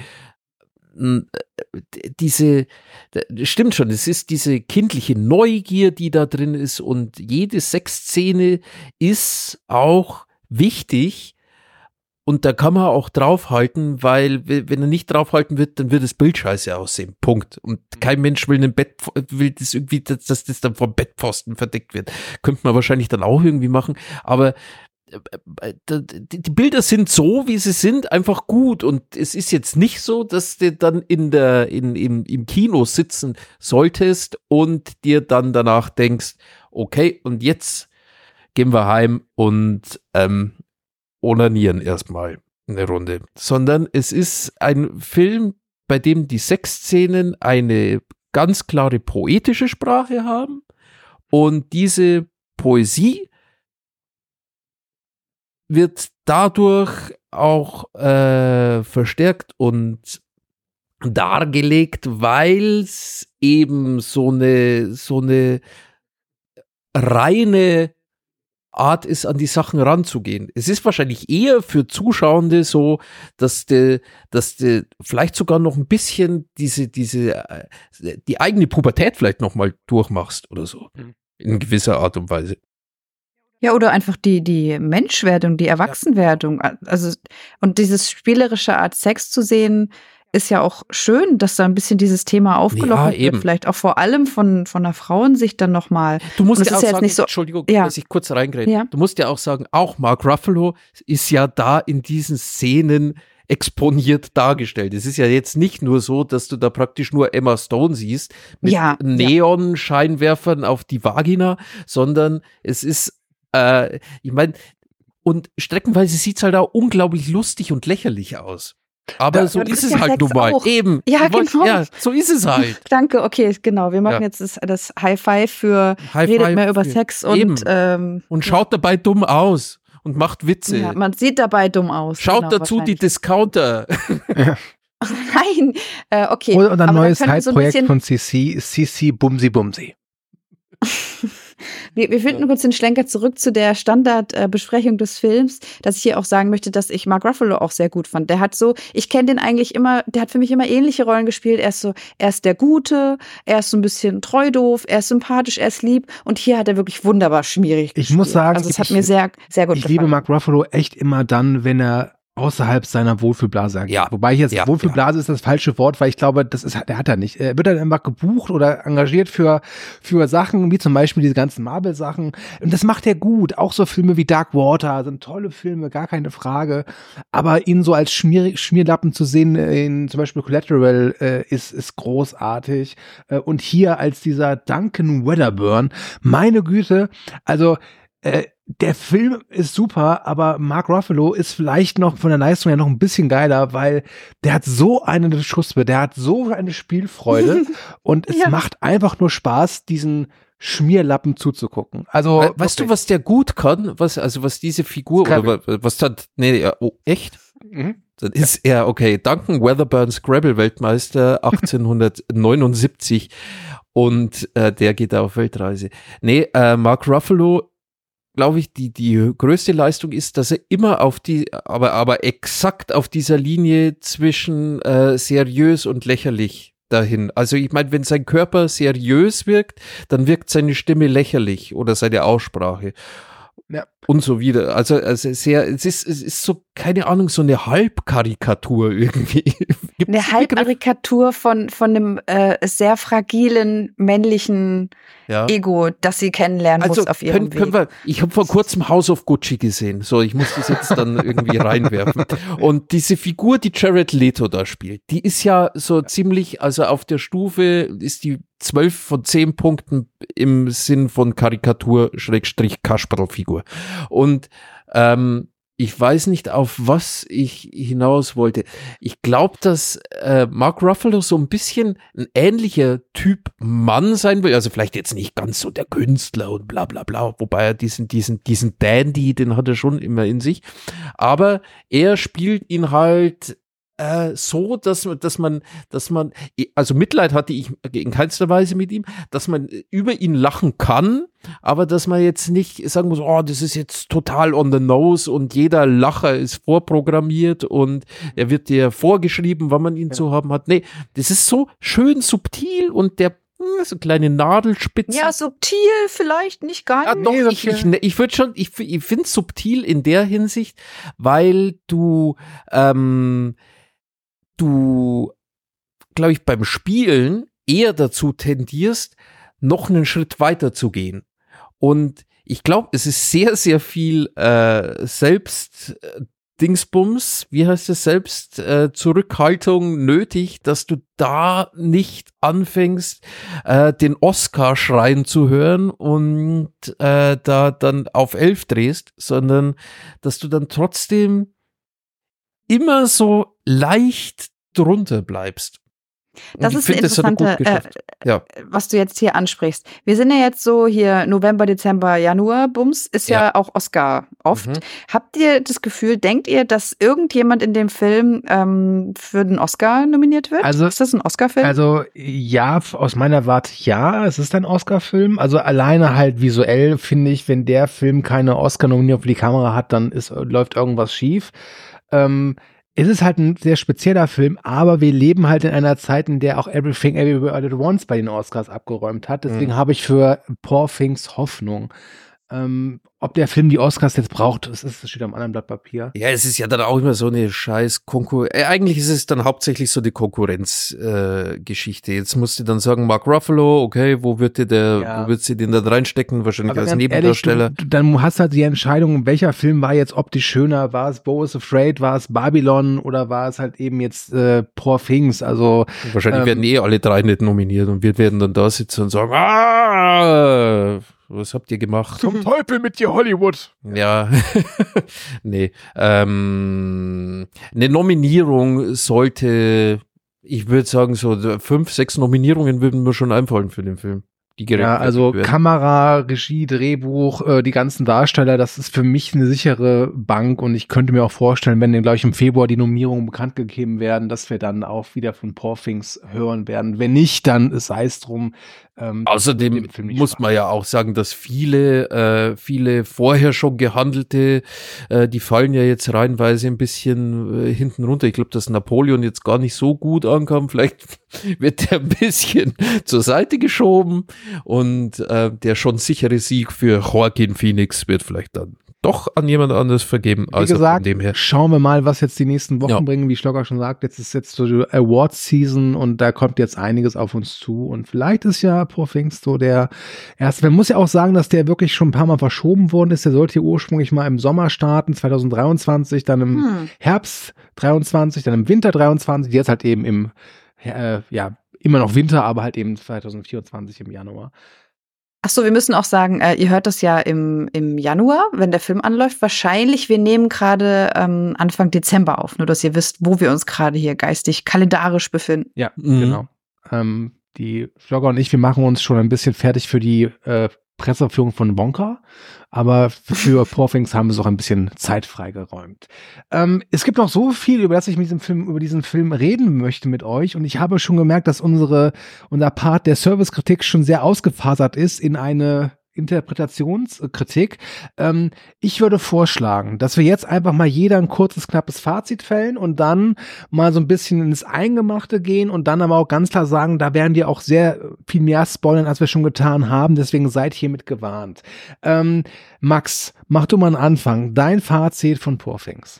stimmt schon, es ist diese kindliche Neugier, die da drin ist und jede Sexszene ist auch wichtig und da kann man auch draufhalten, weil wenn er nicht draufhalten wird, dann wird das Bild scheiße aussehen, Punkt. Und kein Mensch will das irgendwie, dass das dann vom Bettpfosten verdeckt wird. Könnte man wahrscheinlich dann auch irgendwie machen, aber die Bilder sind so, wie sie sind, einfach gut und es ist jetzt nicht so, dass du dann im Kino sitzen solltest und dir dann danach denkst, okay, und jetzt gehen wir heim und onanieren erstmal eine Runde, sondern es ist ein Film, bei dem die Sexszenen eine ganz klare poetische Sprache haben und diese Poesie wird dadurch auch verstärkt und dargelegt, weil es eben so eine reine Art ist, an die Sachen ranzugehen. Es ist wahrscheinlich eher für Zuschauende so, dass die vielleicht sogar noch ein bisschen die eigene Pubertät vielleicht noch mal durchmachst oder so. In gewisser Art und Weise. Ja, oder einfach die Menschwerdung, die Erwachsenwerdung. Also, und dieses spielerische Art Sex zu sehen, ist ja auch schön, dass da ein bisschen dieses Thema aufgelockert wird. Vielleicht auch vor allem von der Frauensicht dann nochmal. Du musst ja auch sagen, nicht so, Entschuldigung, dass ich kurz reingräte. Ja. Du musst ja auch sagen, auch Mark Ruffalo ist ja da in diesen Szenen exponiert dargestellt. Es ist ja jetzt nicht nur so, dass du da praktisch nur Emma Stone siehst mit Neonscheinwerfern auf die Vagina, sondern es ist ich meine, und streckenweise sieht es halt auch unglaublich lustig und lächerlich aus. Aber so ist es halt nun mal. Eben. Ja, genau. Ja, so ist es halt. Danke, okay, genau. Wir machen jetzt das High Five für redet mehr über Sex und und schaut dabei dumm aus und macht Witze. Ja, man sieht dabei dumm aus. Schaut dazu die Discounter. Nein, okay. Oder ein neues Hype-Projekt von CC Bumsi Bumsi. Wir finden kurz den Schlenker zurück zu der Standardbesprechung des Films, dass ich hier auch sagen möchte, dass ich Mark Ruffalo auch sehr gut fand. Der hat ich kenne den eigentlich immer, der hat für mich immer ähnliche Rollen gespielt. Er ist der Gute, er ist so ein bisschen treu doof, er ist sympathisch, er ist lieb und hier hat er wirklich wunderbar schmierig gespielt. Ich muss sagen, also es hat mir sehr, sehr gut gefallen. Ich liebe Mark Ruffalo echt immer dann, wenn er außerhalb seiner Wohlfühlblase agiert. Wobei jetzt Wohlfühlblase ist das falsche Wort, weil ich glaube, der hat er nicht. Er wird dann immer gebucht oder engagiert für Sachen, wie zum Beispiel diese ganzen Marvel-Sachen. Und das macht er gut. Auch so Filme wie Dark Water sind tolle Filme, gar keine Frage. Aber ihn so als Schmierlappen zu sehen, in zum Beispiel Collateral, ist großartig. Und hier als dieser Duncan Wedderburn, meine Güte, also der Film ist super, aber Mark Ruffalo ist vielleicht noch von der Leistung her noch ein bisschen geiler, weil der hat so eine Schussbe, der hat so eine Spielfreude und es macht einfach nur Spaß, diesen Schmierlappen zuzugucken. Also weißt du, was der gut kann? Was diese Figur oder was hat? Echt? Mhm. Dann ist er Duncan Wedderburn, Scrabble-Weltmeister 1879 und der geht da auf Weltreise. Mark Ruffalo, glaube ich, die größte Leistung ist, dass er immer aber exakt auf dieser Linie zwischen seriös und lächerlich dahin. Also ich meine, wenn sein Körper seriös wirkt, dann wirkt seine Stimme lächerlich oder seine Aussprache. Ja. Und so wieder. Also es ist so keine Ahnung, so eine Halbkarikatur irgendwie. Gibt's Eine Halbkarikatur von einem sehr fragilen männlichen Ego, das sie kennenlernen muss auf ihrem Weg. Ich habe vor kurzem House of Gucci gesehen. So, ich muss das jetzt dann irgendwie reinwerfen. Und diese Figur, die Jared Leto da spielt, die ist ja so ziemlich, also auf der Stufe ist die 12 von 10 Punkten im Sinn von Karikatur-Kasperl-Figur. Und ich weiß nicht, auf was ich hinaus wollte. Ich glaube, dass Mark Ruffalo so ein bisschen ein ähnlicher Typ Mann sein will. Also vielleicht jetzt nicht ganz so der Künstler und bla bla bla, wobei er diesen Dandy, den hat er schon immer in sich. Aber er spielt ihn halt so, dass man, also Mitleid hatte ich in keinster Weise mit ihm, dass man über ihn lachen kann, aber dass man jetzt nicht sagen muss, oh, das ist jetzt total on the nose und jeder Lacher ist vorprogrammiert und er wird dir vorgeschrieben, wann man ihn zu haben hat. Nee, das ist so schön subtil und der so kleine Nadelspitzen. Ja, subtil vielleicht, nicht ganz. Ja, doch, ich würde schon, ich finde es subtil in der Hinsicht, weil du, glaube ich, beim Spielen eher dazu tendierst, noch einen Schritt weiter zu gehen. Und ich glaube, es ist sehr, sehr viel Selbstdingsbums, Zurückhaltung nötig, dass du da nicht anfängst, den Oscar schreien zu hören und da dann auf 11 drehst, sondern dass du dann trotzdem immer so leicht drunter bleibst. Das ist eine interessante, was du jetzt hier ansprichst. Wir sind ja jetzt so hier November, Dezember, Januar, Bums, ist ja auch Oscar oft. Mhm. Habt ihr das Gefühl, denkt ihr, dass irgendjemand in dem Film für den Oscar nominiert wird? Also, ist das ein Oscar-Film? Also ja, aus meiner Warte ja, es ist ein Oscar-Film. Also alleine halt visuell finde ich, wenn der Film keine Oscar-Nominierung für die Kamera hat, dann läuft irgendwas schief. Es ist halt ein sehr spezieller Film, aber wir leben halt in einer Zeit, in der auch Everything Everywhere All at Once bei den Oscars abgeräumt hat. Deswegen habe ich für Poor Things Hoffnung. Ob der Film die Oscars jetzt braucht, das steht am anderen Blatt Papier. Ja, es ist ja dann auch immer so eine scheiß eigentlich ist es dann hauptsächlich so die Konkurrenzgeschichte. Jetzt musst du dann sagen, Mark Ruffalo, okay, wo wird sie den da reinstecken? Wahrscheinlich aber als Nebendarsteller. Ehrlich, dann hast du halt die Entscheidung, welcher Film war jetzt optisch schöner? War es Beau is Afraid? War es Babylon? Oder war es halt eben jetzt Poor Things? Also wahrscheinlich werden alle drei nicht nominiert und wir werden dann da sitzen und sagen, was habt ihr gemacht? Zum Teufel mit dir, Hollywood. Ja, nee. Eine Nominierung sollte, ich würde sagen, so 5, 6 Nominierungen würden mir schon einfallen für den Film. Ja, also Kamera, Regie, Drehbuch, die ganzen Darsteller, das ist für mich eine sichere Bank und ich könnte mir auch vorstellen, wenn dann, glaube ich, im Februar die Nominierungen bekannt gegeben werden, dass wir dann auch wieder von Poor Things hören werden. Wenn nicht, dann sei es drum. Außerdem muss man ja auch sagen, dass viele vorher schon gehandelte, die fallen ja jetzt reihenweise ein bisschen hinten runter. Ich glaube, dass Napoleon jetzt gar nicht so gut ankam. Vielleicht wird der ein bisschen zur Seite geschoben und der schon sichere Sieg für Joaquin Phoenix wird vielleicht dann doch an jemand anderes vergeben. Wie gesagt, schauen wir mal, was jetzt die nächsten Wochen bringen. Wie Schlogger schon sagt, jetzt ist so die Awards-Season und da kommt jetzt einiges auf uns zu. Und vielleicht ist ja Poor Things so der erste. Man muss ja auch sagen, dass der wirklich schon ein paar Mal verschoben worden ist. Der sollte hier ursprünglich mal im Sommer starten, 2023, dann im Herbst 23, dann im Winter 23. Jetzt halt eben im, immer noch Winter, aber halt eben 2024 im Januar. Ach so, wir müssen auch sagen, ihr hört das ja im Januar, wenn der Film anläuft. Wahrscheinlich, wir nehmen gerade Anfang Dezember auf, nur dass ihr wisst, wo wir uns gerade hier geistig, kalendarisch befinden. Ja, genau. Die Vlogger und ich, wir machen uns schon ein bisschen fertig für die Presseführung von Wonka, aber für Poor Things haben wir so auch ein bisschen Zeit freigeräumt. Es gibt noch so viel, über das ich mit über diesen Film reden möchte mit euch und ich habe schon gemerkt, dass unser Part der Servicekritik schon sehr ausgefasert ist in eine Interpretationskritik. Ich würde vorschlagen, dass wir jetzt einfach mal jeder ein kurzes, knappes Fazit fällen und dann mal so ein bisschen ins Eingemachte gehen und dann aber auch ganz klar sagen, da werden wir auch sehr viel mehr spoilern, als wir schon getan haben. Deswegen seid hiermit gewarnt. Max, mach du mal einen Anfang. Dein Fazit von Poor Things.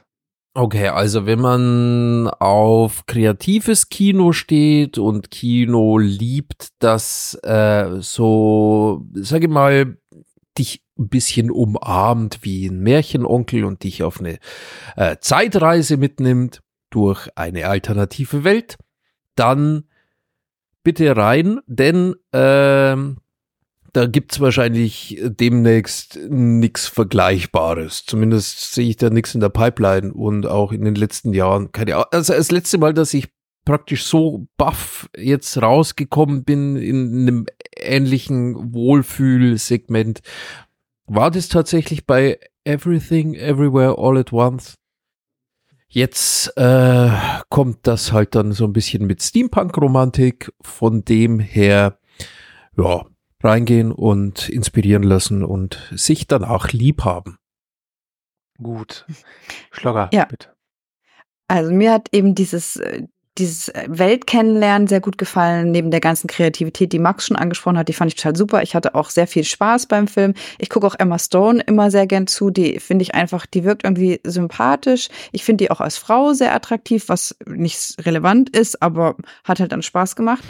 Okay, also wenn man auf kreatives Kino steht und Kino liebt, das so, sage ich mal, dich ein bisschen umarmt wie ein Märchenonkel und dich auf eine Zeitreise mitnimmt durch eine alternative Welt, dann bitte rein, denn da gibt's wahrscheinlich demnächst nichts Vergleichbares. Zumindest sehe ich da nichts in der Pipeline und auch in den letzten Jahren keine Ahnung. Also das letzte Mal, dass ich praktisch so baff jetzt rausgekommen bin in einem ähnlichen Wohlfühlsegment, war das tatsächlich bei Everything, Everywhere, All at Once. Jetzt kommt das halt dann so ein bisschen mit Steampunk-Romantik, von dem her, ja, reingehen und inspirieren lassen und sich danach lieb haben. Gut. Schlogger, Ja. bitte. Also mir hat eben dieses Weltkennenlernen sehr gut gefallen, neben der ganzen Kreativität, die Max schon angesprochen hat, die fand ich total super. Ich hatte auch sehr viel Spaß beim Film. Ich gucke auch Emma Stone immer sehr gern zu, die finde ich einfach, die wirkt irgendwie sympathisch. Ich finde die auch als Frau sehr attraktiv, was nicht relevant ist, aber hat halt dann Spaß gemacht.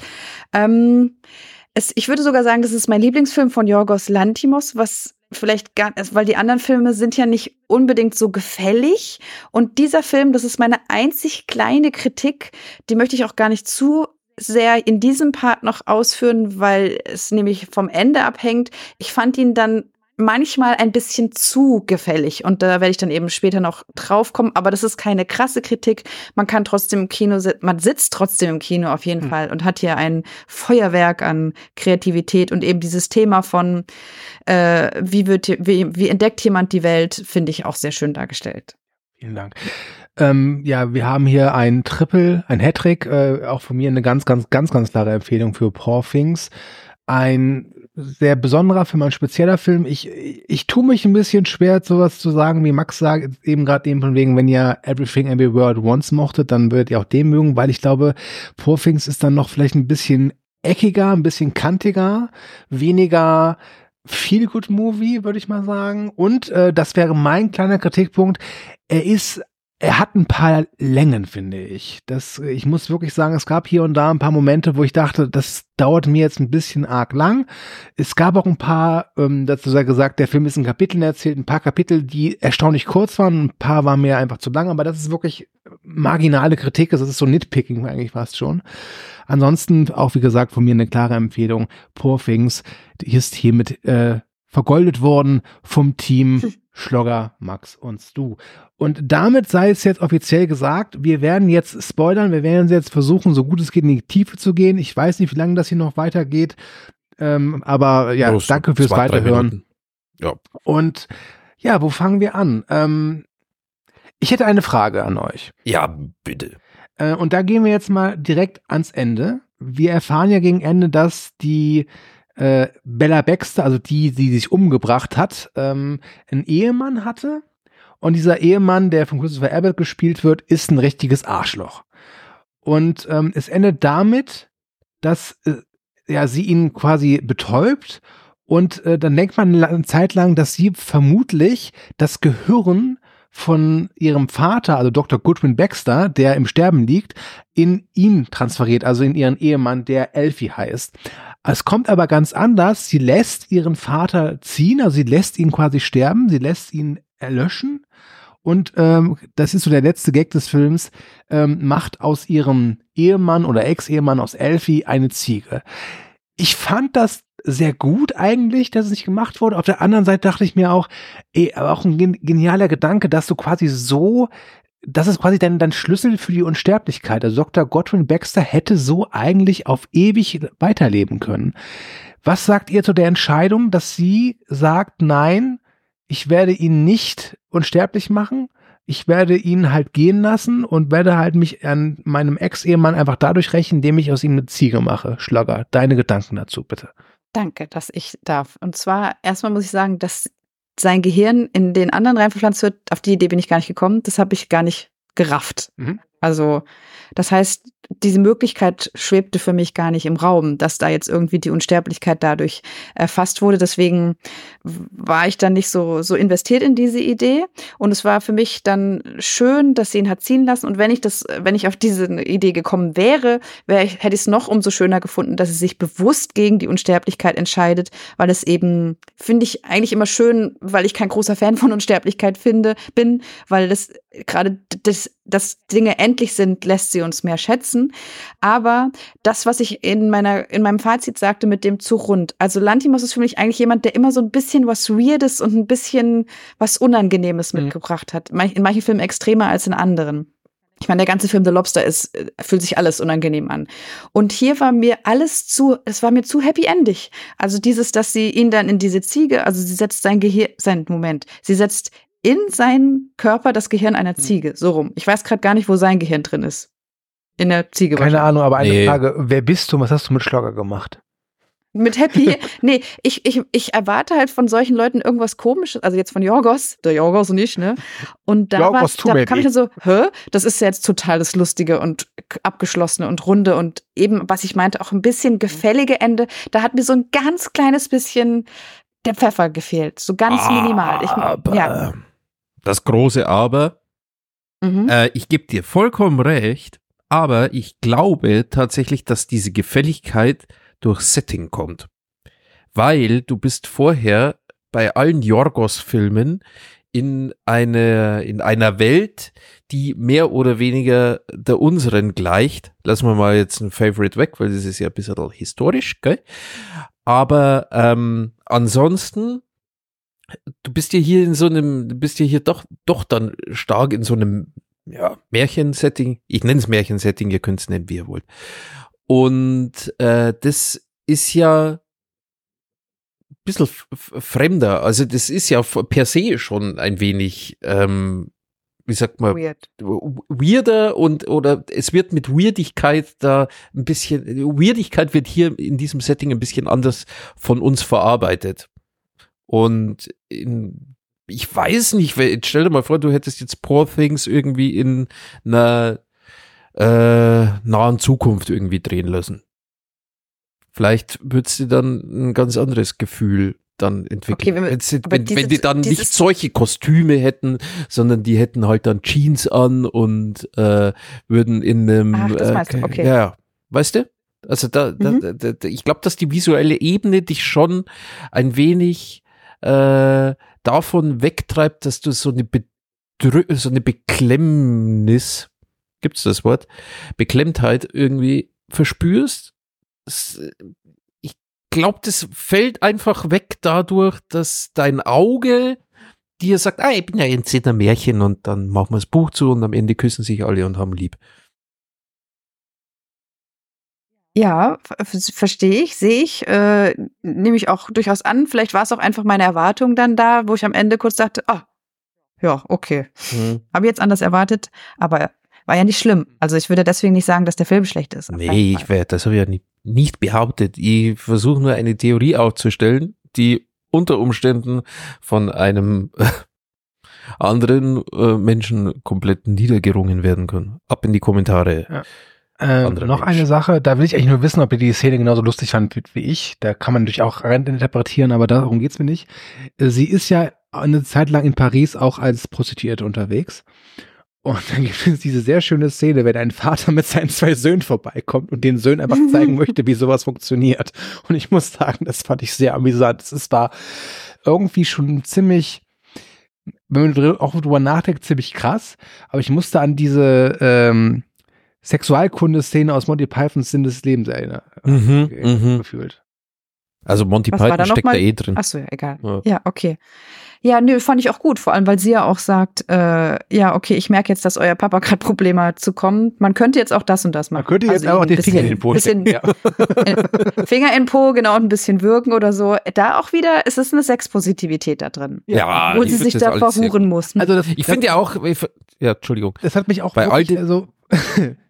Ich würde sogar sagen, das ist mein Lieblingsfilm von Yorgos Lanthimos, was vielleicht gar nicht, weil die anderen Filme sind ja nicht unbedingt so gefällig. Und dieser Film, das ist meine einzig kleine Kritik, die möchte ich auch gar nicht zu sehr in diesem Part noch ausführen, weil es nämlich vom Ende abhängt. Ich fand ihn dann manchmal ein bisschen zu gefällig und da werde ich dann eben später noch drauf kommen, aber das ist keine krasse Kritik. Man kann trotzdem im Kino man sitzt trotzdem im Kino auf jeden Fall und hat hier ein Feuerwerk an Kreativität und eben dieses Thema von wie entdeckt jemand die Welt, finde ich auch sehr schön dargestellt. Vielen Dank. Ja, wir haben hier ein Triple, ein Hattrick, auch von mir eine ganz klare Empfehlung für Poor Things. Ein sehr besonderer Film, ein spezieller Film. Ich tue mich ein bisschen schwer, sowas zu sagen, wie Max sagt, eben gerade von wegen, wenn ihr Everything Everywhere at Once mochtet, dann würdet ihr auch den mögen, weil ich glaube, Poor Things ist dann noch vielleicht ein bisschen eckiger, ein bisschen kantiger, weniger Feel-Good-Movie, würde ich mal sagen. Und das wäre mein kleiner Kritikpunkt. Er hat ein paar Längen, finde ich. Ich muss wirklich sagen, es gab hier und da ein paar Momente, wo ich dachte, das dauert mir jetzt ein bisschen arg lang. Es gab auch ein paar, dazu sei gesagt, der Film ist in Kapiteln erzählt, ein paar Kapitel, die erstaunlich kurz waren, ein paar waren mir einfach zu lang, aber das ist wirklich marginale Kritik, das ist so Nitpicking eigentlich fast schon. Ansonsten auch, wie gesagt, von mir eine klare Empfehlung, Poor Things, die ist hiermit vergoldet worden vom Team Schlogger, Max und Stu. Und damit sei es jetzt offiziell gesagt, wir werden jetzt spoilern, wir werden jetzt versuchen, so gut es geht in die Tiefe zu gehen. Ich weiß nicht, wie lange das hier noch weitergeht, aber ja, danke fürs Weiterhören. Ja. Und ja, wo fangen wir an? Ich hätte eine Frage an euch. Ja, bitte. Und da gehen wir jetzt mal direkt ans Ende. Wir erfahren ja gegen Ende, dass die Bella Baxter, also die sich umgebracht hat, einen Ehemann hatte. Und dieser Ehemann, der von Christopher Abbott gespielt wird, ist ein richtiges Arschloch. Und es endet damit, dass sie ihn quasi betäubt. Und dann denkt man eine Zeit lang, dass sie vermutlich das Gehirn von ihrem Vater, also Dr. Goodwin Baxter, der im Sterben liegt, in ihn transferiert, also in ihren Ehemann, der Alfie heißt. Es kommt aber ganz anders. Sie lässt ihren Vater ziehen, also sie lässt ihn quasi sterben, sie lässt ihn erlöschen und das ist so der letzte Gag des Films, macht aus ihrem Ehemann oder Ex-Ehemann aus Alfie eine Ziege. Ich fand das sehr gut eigentlich, dass es nicht gemacht wurde. Auf der anderen Seite dachte ich mir auch, aber auch ein genialer Gedanke, dass du quasi das ist quasi dein Schlüssel für die Unsterblichkeit. Also Dr. Goodwin Baxter hätte so eigentlich auf ewig weiterleben können. Was sagt ihr zu der Entscheidung, dass sie sagt, nein, ich werde ihn nicht unsterblich machen, ich werde ihn halt gehen lassen und werde halt mich an meinem Ex-Ehemann einfach dadurch rächen, indem ich aus ihm eine Ziege mache. Schlogger, deine Gedanken dazu, bitte. Danke, dass ich darf. Und zwar, erstmal muss ich sagen, dass sein Gehirn in den anderen reinverpflanzt wird, auf die Idee bin ich gar nicht gekommen. Das habe ich gar nicht gerafft. Also, das heißt, diese Möglichkeit schwebte für mich gar nicht im Raum, dass da jetzt irgendwie die Unsterblichkeit dadurch erfasst wurde. Deswegen war ich dann nicht so investiert in diese Idee. Und es war für mich dann schön, dass sie ihn hat ziehen lassen. Und wenn ich auf diese Idee gekommen wäre, hätte ich es noch umso schöner gefunden, dass sie sich bewusst gegen die Unsterblichkeit entscheidet, weil es eben, finde ich eigentlich immer schön, weil ich kein großer Fan von Unsterblichkeit bin, weil das gerade dass Dinge endlich sind, lässt sie uns mehr schätzen. Aber das, was ich in meinem Fazit sagte mit dem zu rund. Also Lanthimos ist für mich eigentlich jemand, der immer so ein bisschen was Weirdes und ein bisschen was Unangenehmes mitgebracht hat. In manchen Filmen extremer als in anderen. Ich meine, der ganze Film The Lobster fühlt sich alles unangenehm an. Und hier war mir es war mir zu happy-endig. Also dass sie ihn dann in diese Ziege, also sie setzt sie setzt in seinen Körper das Gehirn einer Ziege, so rum. Ich weiß gerade gar nicht, wo sein Gehirn drin ist. In der Ziege. Keine Ahnung, aber eine Frage, wer bist du und was hast du mit Schlogger gemacht? Mit Happy? Nee, ich erwarte halt von solchen Leuten irgendwas Komisches, also jetzt von Yorgos, der Yorgos nicht, ne? Und da kam ich dann so, das ist ja jetzt total das Lustige und abgeschlossene und runde und eben, was ich meinte, auch ein bisschen gefällige Ende. Da hat mir so ein ganz kleines bisschen der Pfeffer gefehlt, so ganz minimal. Das große Aber, ich gebe dir vollkommen recht, aber ich glaube tatsächlich, dass diese Gefälligkeit durch Setting kommt. Weil du bist vorher bei allen Yorgos-Filmen in einer Welt, die mehr oder weniger der unseren gleicht. Lassen wir mal jetzt ein Favorite weg, weil das ist ja ein bisschen historisch, gell? Aber ansonsten, du bist ja hier doch dann stark in so einem Märchensetting. Ich nenne es Märchensetting, ihr könnt es nennen, wie ihr wollt. Und das ist ja ein bisschen fremder. Also das ist ja per se schon ein wenig, wie sagt man, weirder oder es wird mit Weirdigkeit da ein bisschen, Weirdigkeit wird hier in diesem Setting ein bisschen anders von uns verarbeitet. Und ich weiß nicht, stell dir mal vor, du hättest jetzt Poor Things irgendwie in einer nahen Zukunft irgendwie drehen lassen. Vielleicht würdest du dann ein ganz anderes Gefühl dann entwickeln. Okay, wenn die dann nicht solche Kostüme hätten, sondern die hätten halt dann Jeans an und würden in einem das meinst du, okay. Ja, weißt du? Also ich glaube, dass die visuelle Ebene dich schon ein wenig davon wegtreibt, dass du so eine Beklemmnis, gibt's das Wort? Beklemmtheit irgendwie verspürst. Ich glaube, das fällt einfach weg dadurch, dass dein Auge dir sagt, ich bin ja jetzt in einem Märchen und dann machen wir das Buch zu und am Ende küssen sich alle und haben lieb. Ja, verstehe ich, sehe ich, nehme ich auch durchaus an. Vielleicht war es auch einfach meine Erwartung dann da, wo ich am Ende kurz dachte, ja, okay. Habe jetzt anders erwartet, aber war ja nicht schlimm. Also ich würde deswegen nicht sagen, dass der Film schlecht ist. Nee, das habe ich ja nicht behauptet. Ich versuche nur eine Theorie aufzustellen, die unter Umständen von einem anderen Menschen komplett niedergerungen werden kann. Ab in die Kommentare. Ja. Noch eine Sache, da will ich eigentlich nur wissen, ob ihr die Szene genauso lustig fandet wie ich. Da kann man natürlich auch rein interpretieren, aber darum geht's mir nicht. Sie ist ja eine Zeit lang in Paris auch als Prostituierte unterwegs. Und dann gibt es diese sehr schöne Szene, wenn ein Vater mit seinen 2 Söhnen vorbeikommt und den Söhnen einfach zeigen möchte, wie sowas funktioniert. Und ich muss sagen, das fand ich sehr amüsant. Es war irgendwie schon ziemlich, wenn man auch drüber nachdenkt, ziemlich krass. Aber ich musste an diese Sexualkunde-Szene aus Monty Pythons Sinn des Lebens erinnern. Gefühlt. Also Monty Python steckt da drin. Achso, ja, egal. Ja, okay. Ja, nö, fand ich auch gut, vor allem, weil sie ja auch sagt, ja, okay, ich merke jetzt, dass euer Papa gerade Probleme hat zu kommen. Man könnte jetzt auch das und das machen. Man könnte jetzt auch den Finger in den Po stecken. Ja. Finger in den Po, genau, und ein bisschen wirken oder so. Da auch wieder, es ist eine Sexpositivität da drin. Ja, wo sie sich da verhuren mussten. Also ich finde ja auch, Entschuldigung. Das hat mich auch bei all also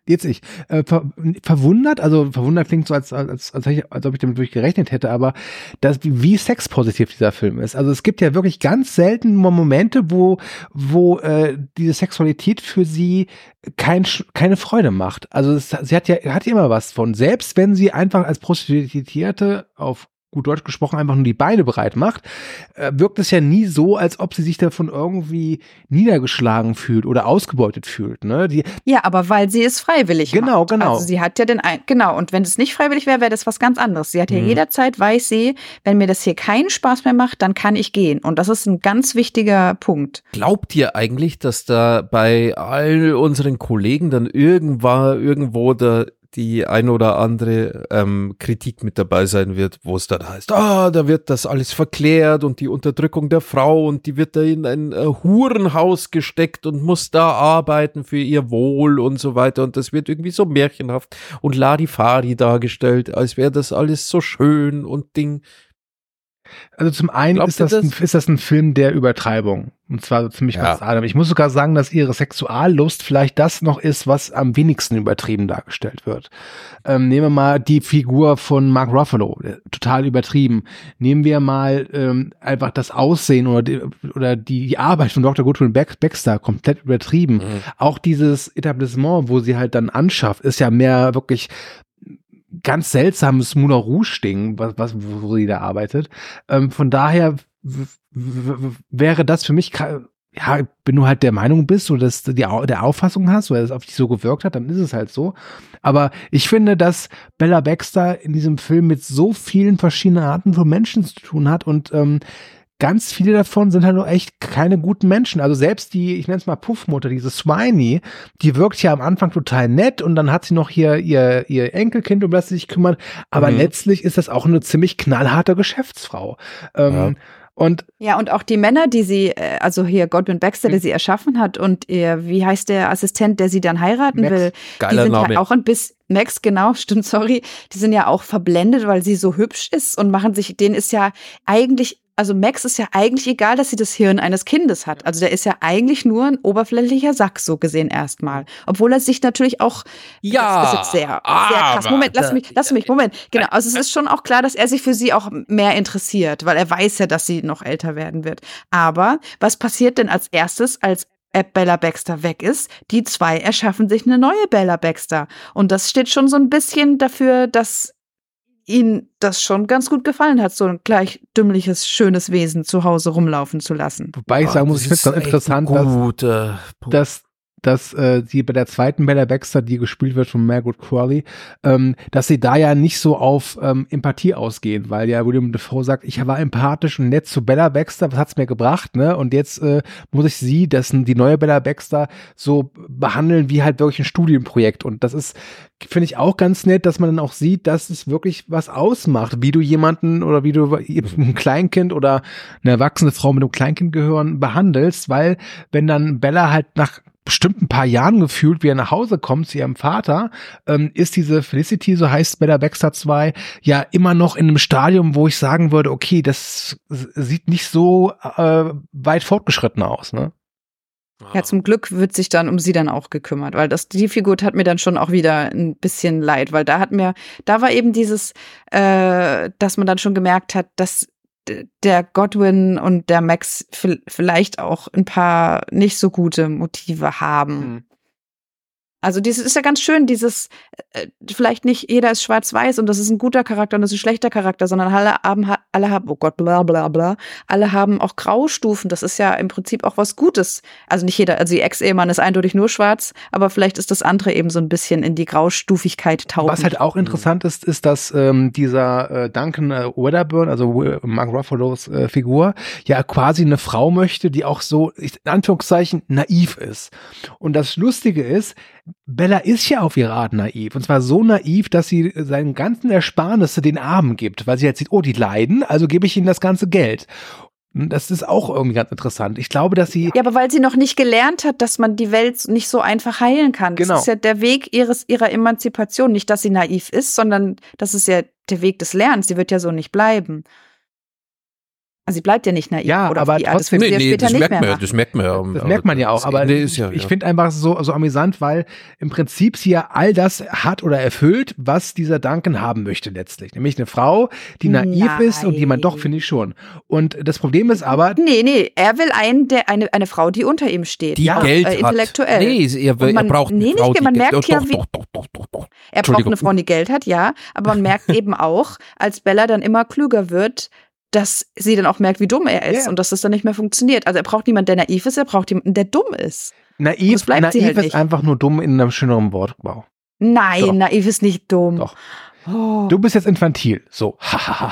Jetzt verwundert, also verwundert klingt so, als ob ich damit wirklich gerechnet hätte, aber wie sexpositiv dieser Film ist. Also es gibt ja wirklich ganz selten Momente, wo diese Sexualität für sie keine Freude macht. Also sie hat ja immer was von. Selbst wenn sie einfach als Prostituierte auf gut Deutsch gesprochen einfach nur die Beine breit macht, wirkt es ja nie so, als ob sie sich davon irgendwie niedergeschlagen fühlt oder ausgebeutet fühlt. Ne? Ja, aber weil sie es freiwillig macht. Genau. Also sie hat ja genau. Und wenn es nicht freiwillig wäre, wäre das was ganz anderes. Sie hat ja jederzeit, weiß sie, wenn mir das hier keinen Spaß mehr macht, dann kann ich gehen. Und das ist ein ganz wichtiger Punkt. Glaubt ihr eigentlich, dass da bei all unseren Kollegen dann irgendwo die ein oder andere Kritik mit dabei sein wird, wo es dann heißt, da wird das alles verklärt und die Unterdrückung der Frau und die wird da in ein Hurenhaus gesteckt und muss da arbeiten für ihr Wohl und so weiter und das wird irgendwie so märchenhaft und Larifari dargestellt, als wäre das alles so schön und Ding. Also zum einen ist das ein Film der Übertreibung. Und zwar so ziemlich fast alle. Ich muss sogar sagen, dass ihre Sexuallust vielleicht das noch ist, was am wenigsten übertrieben dargestellt wird. Nehmen wir mal die Figur von Mark Ruffalo, total übertrieben. Nehmen wir mal einfach das Aussehen oder die Arbeit von Dr. Goodwin Baxter, komplett übertrieben. Auch dieses Etablissement, wo sie halt dann anschafft, ist ja mehr wirklich ganz seltsames Moulin Rouge-Ding, wo sie da arbeitet. Von daher wäre das für mich, ja, wenn du halt der Meinung bist oder der Auffassung hast, oder es auf dich so gewirkt hat, dann ist es halt so. Aber ich finde, dass Bella Baxter in diesem Film mit so vielen verschiedenen Arten von Menschen zu tun hat und ganz viele davon sind halt nur echt keine guten Menschen. Also selbst die, ich nenne es mal Puffmutter, diese Swiney, die wirkt ja am Anfang total nett und dann hat sie noch hier ihr Enkelkind, um das sie sich kümmert. Aber letztlich ist das auch eine ziemlich knallharte Geschäftsfrau. Und auch die Männer, die sie, also hier Godwin Baxter, der sie erschaffen hat und wie heißt der Assistent, der sie dann heiraten will, Geiler die sind Name. ja auch ein bisschen, Max, genau, stimmt, sorry, die sind ja auch verblendet, weil sie so hübsch ist und denen ist ja eigentlich, also Max ist ja eigentlich egal, dass sie das Hirn eines Kindes hat. Also der ist ja eigentlich nur ein oberflächlicher Sack, so gesehen erstmal. Obwohl er sich natürlich auch, das ist jetzt sehr krass. Moment, lass mich, Moment. Genau, also es ist schon auch klar, dass er sich für sie auch mehr interessiert, weil er weiß ja, dass sie noch älter werden wird. Aber was passiert denn als erstes, als Bella Baxter weg ist? Die zwei erschaffen sich eine neue Bella Baxter. Und das steht schon so ein bisschen dafür, dass ihnen das schon ganz gut gefallen hat, so ein gleich dümmliches, schönes Wesen zu Hause rumlaufen zu lassen. Wobei ich sagen muss, ich finde es ganz interessant, dass sie bei der zweiten Bella Baxter, die gespielt wird von Margaret Qualley, dass sie da ja nicht so auf Empathie ausgehen, weil ja William Dafoe sagt, ich war empathisch und nett zu Bella Baxter, was hat's mir gebracht, ne? Und jetzt muss ich die neue Bella Baxter so behandeln wie halt wirklich ein Studienprojekt. Und das ist, finde ich, auch ganz nett, dass man dann auch sieht, dass es wirklich was ausmacht, wie du jemanden oder wie du ein Kleinkind oder eine erwachsene Frau mit einem Kleinkind behandelst, weil wenn dann Bella halt nach bestimmt ein paar Jahren gefühlt, wie er nach Hause kommt zu ihrem Vater, ist diese Felicity, so heißt Bella Baxter 2, ja immer noch in einem Stadium, wo ich sagen würde, okay, das sieht nicht so weit fortgeschritten aus, ne? Ja, zum Glück wird sich dann um sie dann auch gekümmert, weil die Figur hat mir dann schon auch wieder ein bisschen leid, weil da war eben dieses, dass man dann schon gemerkt hat, dass der Godwin und der Max vielleicht auch ein paar nicht so gute Motive haben. Also dieses ist ja ganz schön, vielleicht nicht jeder ist schwarz-weiß und das ist ein guter Charakter und das ist ein schlechter Charakter, sondern alle haben, oh Gott, bla bla bla, alle haben auch Graustufen, das ist ja im Prinzip auch was Gutes. Also nicht jeder, also ihr Ex-Ehemann ist eindeutig nur schwarz, aber vielleicht ist das andere eben so ein bisschen in die Graustufigkeit taugend. Was halt auch interessant ist, dass dieser Duncan Wedderburn, also Mark Ruffalos Figur, ja quasi eine Frau möchte, die auch so, in Anführungszeichen, naiv ist. Und das Lustige ist, Bella ist ja auf ihre Art naiv. Und zwar so naiv, dass sie seinen ganzen Ersparnisse den Armen gibt, weil sie jetzt sieht, oh, die leiden, also gebe ich ihnen das ganze Geld. Das ist auch irgendwie ganz interessant. Ich glaube, dass sie... Ja, aber weil sie noch nicht gelernt hat, dass man die Welt nicht so einfach heilen kann. Genau. Das ist ja der Weg ihrer Emanzipation. Nicht, dass sie naiv ist, sondern das ist ja der Weg des Lernens. Sie wird ja so nicht bleiben. Also sie bleibt ja nicht naiv. Ja, oder aber auf die Art. Das trotzdem- wird sie ja später das nicht merkt mehr man ja, machen. das merkt man ja. Das merkt man ja auch, aber ich finde einfach so amüsant, weil im Prinzip sie ja all das hat oder erfüllt, was dieser Duncan haben möchte letztlich. Nämlich eine Frau, die naiv ist und die man doch, finde ich schon. Und das Problem ist aber, Nee, er will eine Frau, die unter ihm steht. die Geld hat. Intellektuell. Nee, er braucht eine Frau, man die merkt ja, doch. er braucht eine Frau, die Geld hat, ja, aber man merkt eben auch, als Bella dann immer klüger wird, dass sie dann auch merkt, wie dumm er ist und dass das dann nicht mehr funktioniert. Also er braucht niemanden, der naiv ist, er braucht jemanden, der dumm ist. naiv halt ist nicht. einfach nur dumm in einem schöneren Wortbau. Nein, Doch. naiv ist nicht dumm. Doch. Oh. Du bist jetzt infantil. So.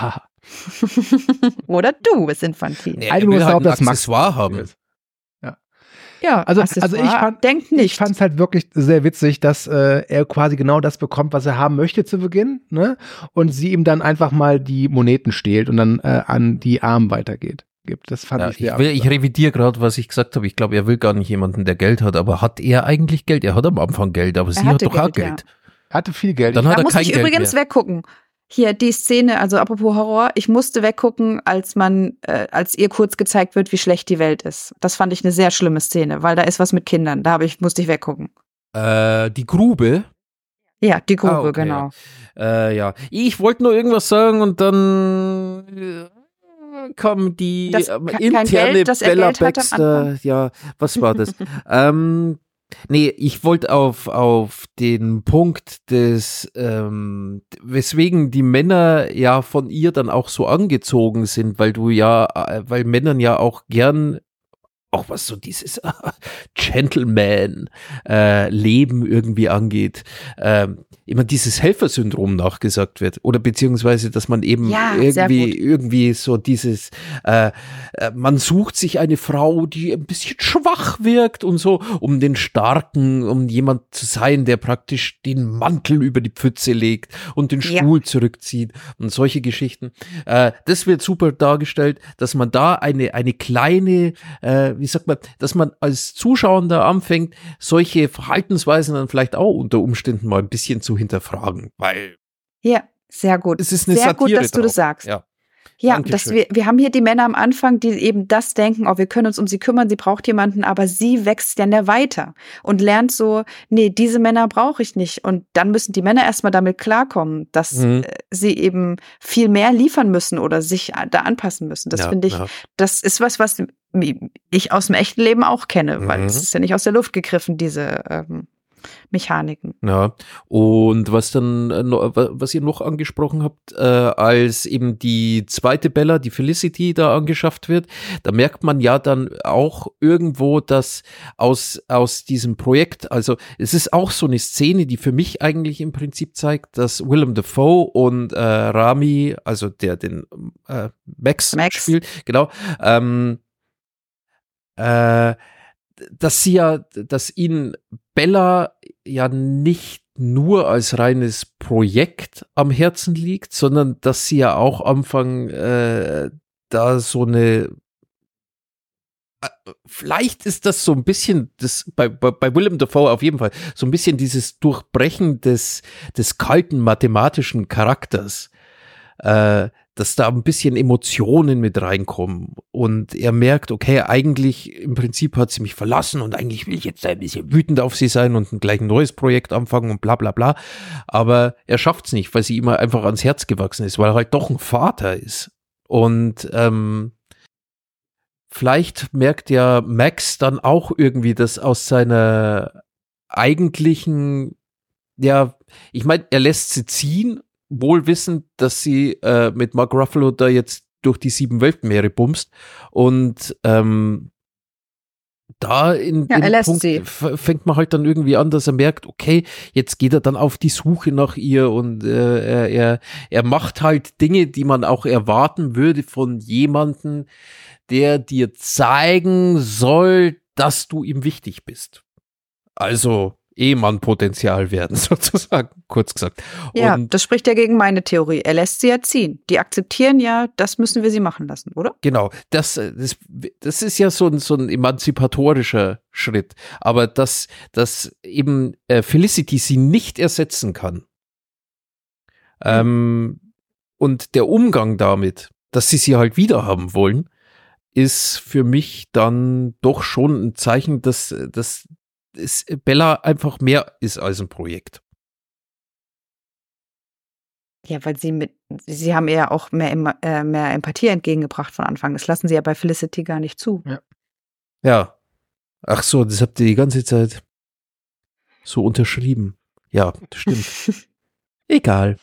Oder du bist infantil. Nee, Also er will muss halt auch ein das Accessoire haben. Ja, Also Accessoire, denkt nicht. ich fand es halt wirklich sehr witzig, dass er quasi genau das bekommt, was er haben möchte zu Beginn, ne? Und sie ihm dann einfach mal die Moneten stehlt und dann an die Armen weitergeht. Das fand ich sehr Ich revidiere gerade, was ich gesagt habe. Ich glaube, er will gar nicht jemanden, der Geld hat. Aber hat er eigentlich Geld? Er hat am Anfang Geld, aber sie hat doch auch Geld. Er hatte viel Geld. Dann hat Da er muss kein ich Geld übrigens mehr. weggucken. Hier, die Szene, also apropos Horror, ich musste weggucken, als ihr kurz gezeigt wird, wie schlecht die Welt ist. Das fand ich eine sehr schlimme Szene, weil da ist was mit Kindern. Musste ich weggucken. Die Grube. Ja, die Grube, Okay. genau. Ja. Ich wollte nur irgendwas sagen und dann kam die Das kein interne Geld, dass er Bella Geld hat am Baxter. Anfang? Ja, was war das? Nee, ich wollte auf den Punkt des, weswegen die Männer ja von ihr dann auch so angezogen sind, weil Männern ja auch gern auch was so dieses Gentleman-Leben irgendwie angeht, immer dieses Helfersyndrom nachgesagt wird. Oder beziehungsweise, dass man eben irgendwie so dieses, man sucht sich eine Frau, die ein bisschen schwach wirkt und so, um jemand zu sein, der praktisch den Mantel über die Pfütze legt und den Stuhl zurückzieht und solche Geschichten. Das wird super dargestellt, dass man da eine kleine, dass man als Zuschauer da anfängt, solche Verhaltensweisen dann vielleicht auch unter Umständen mal ein bisschen zu hinterfragen, weil Ja, sehr gut. es ist eine sehr Satire gut, dass du das drauf. sagst. Ja. Ja, Dankeschön. wir haben hier die Männer am Anfang, die eben das denken, wir können uns um sie kümmern, sie braucht jemanden, aber sie wächst ja weiter und lernt so, nee, diese Männer brauche ich nicht. Und dann müssen die Männer erstmal damit klarkommen, dass sie eben viel mehr liefern müssen oder sich da anpassen müssen. Das finde ich, das ist was ich aus dem echten Leben auch kenne, weil es ist ja nicht aus der Luft gegriffen, diese Mechaniken. Ja, und was ihr noch angesprochen habt, als eben die zweite Bella, die Felicity, da angeschafft wird, da merkt man ja dann auch irgendwo, dass aus diesem Projekt, also es ist auch so eine Szene, die für mich eigentlich im Prinzip zeigt, dass Willem Dafoe und Rami, also der den Max spielt, genau, dass ihnen Bella ja nicht nur als reines Projekt am Herzen liegt, sondern dass sie ja auch Anfang da so eine vielleicht ist das so ein bisschen, das bei Willem Dafoe auf jeden Fall, so ein bisschen dieses Durchbrechen des kalten mathematischen Charakters, dass da ein bisschen Emotionen mit reinkommen und er merkt, okay, eigentlich im Prinzip hat sie mich verlassen und eigentlich will ich jetzt ein bisschen wütend auf sie sein und gleich ein neues Projekt anfangen und bla bla bla, aber er schafft's nicht, weil sie ihm einfach ans Herz gewachsen ist, weil er halt doch ein Vater ist und vielleicht merkt ja Max dann auch irgendwie, dass aus seiner eigentlichen, ja, ich meine, er lässt sie ziehen, wohl wissend, dass sie mit Mark Ruffalo da jetzt durch die 7 Weltmeere bumst und da in dem Punkt fängt man halt dann irgendwie an, dass er merkt, okay, jetzt geht er dann auf die Suche nach ihr und er macht halt Dinge, die man auch erwarten würde von jemandem, der dir zeigen soll, dass du ihm wichtig bist. Also Ehemann-Potenzial werden, sozusagen, kurz gesagt. Ja, und das spricht ja gegen meine Theorie. Er lässt sie ja ziehen. Die akzeptieren ja, das müssen wir sie machen lassen, oder? Genau, das ist ja so ein emanzipatorischer Schritt. Aber dass eben Felicity sie nicht ersetzen kann. Und der Umgang damit, dass sie halt wieder haben wollen, ist für mich dann doch schon ein Zeichen, dass Bella einfach mehr ist als ein Projekt. Ja, weil sie haben ihr auch mehr Empathie entgegengebracht von Anfang. Das lassen sie ja bei Felicity gar nicht zu. Ja. Ach so, das habt ihr die ganze Zeit so unterschrieben. Ja, das stimmt. Egal.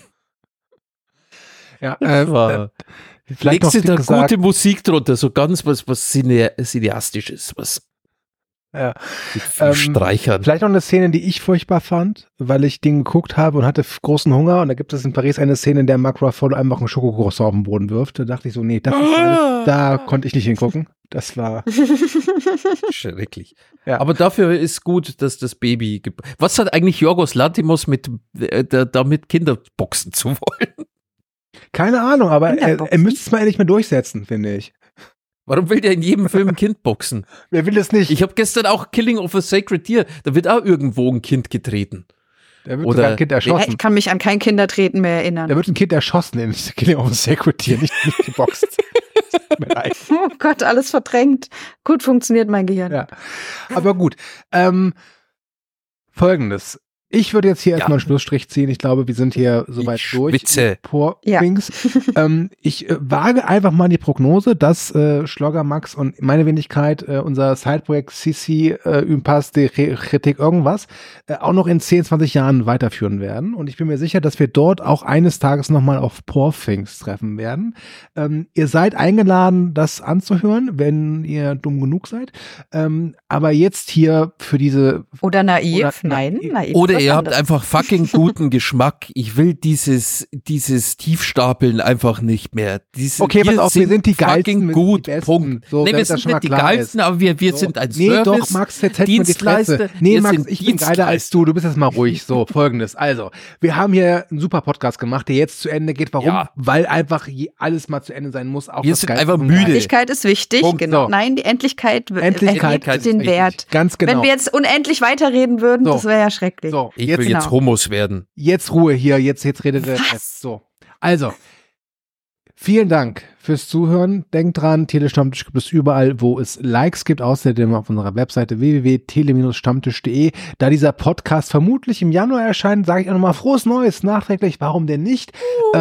Ja, vielleicht legst du da gute Musik drunter, so ganz was Cineastisches, was mit viel Streichern. Vielleicht noch eine Szene, die ich furchtbar fand, weil ich den geguckt habe und hatte großen Hunger, und da gibt es in Paris eine Szene, in der Mark Ruffalo einfach einen Schokokroissant auf den Boden wirft. Da dachte ich so, nee, da konnte ich nicht hingucken. Das war schrecklich. Ja. Aber dafür ist gut, dass das Baby was hat eigentlich Yorgos Lanthimos damit Kinder boxen zu wollen? Keine Ahnung, aber er müsste es mal endlich mal durchsetzen, finde ich. Warum will der in jedem Film ein Kind boxen? Wer will das nicht? Ich habe gestern auch Killing of a Sacred Deer, da wird auch irgendwo ein Kind getreten. Da wird sogar ein Kind erschossen. Ich kann mich an kein Kindertreten mehr erinnern. Da wird ein Kind erschossen in Killing of a Sacred Deer, nicht geboxt. Oh Gott, alles verdrängt. Gut funktioniert mein Gehirn. Ja. Aber gut. Folgendes. Ich würde jetzt hier erstmal einen Schlussstrich ziehen. Ich glaube, wir sind hier soweit durch. Schwitze. Ich wage einfach mal die Prognose, dass Schlogger Max und meine Wenigkeit, unser Sideprojekt CC, Impasse de Kritik irgendwas, auch noch in 10, 20 Jahren weiterführen werden. Und ich bin mir sicher, dass wir dort auch eines Tages nochmal auf Poor Things treffen werden. Ihr seid eingeladen, das anzuhören, wenn ihr dumm genug seid. Aber jetzt hier für diese... Oder naiv. Nein, naiv. Oder ihr habt einfach fucking guten Geschmack. Ich will dieses Tiefstapeln einfach nicht mehr. Okay, pass auf, wir sind die Geilsten. Gut, die Besten. Punkt. So, wir sind nicht die Geilsten, aber wir sind ein Service. Nee, doch, Max, jetzt hält mir die Fresse. Nee, Max, ich bin geiler als du. Du bist jetzt mal ruhig. So, Folgendes. Also, wir haben hier einen super Podcast gemacht, der jetzt zu Ende geht. Warum? Ja. Weil einfach alles mal zu Ende sein muss. Auch wir sind einfach müde. Die Endlichkeit ist wichtig. Punkt, genau. So. Nein, die Endlichkeit ist den Wert. Ganz genau. Wenn wir jetzt unendlich weiterreden würden, das wäre ja schrecklich. So. Ich will jetzt Homos werden. Jetzt Ruhe hier, jetzt redet er. So. Also, vielen Dank fürs Zuhören. Denkt dran, Telestammtisch gibt es überall, wo es Likes gibt. Außerdem auf unserer Webseite www.tele-stammtisch.de. Da dieser Podcast vermutlich im Januar erscheint, sage ich auch nochmal frohes Neues nachträglich. Warum denn nicht?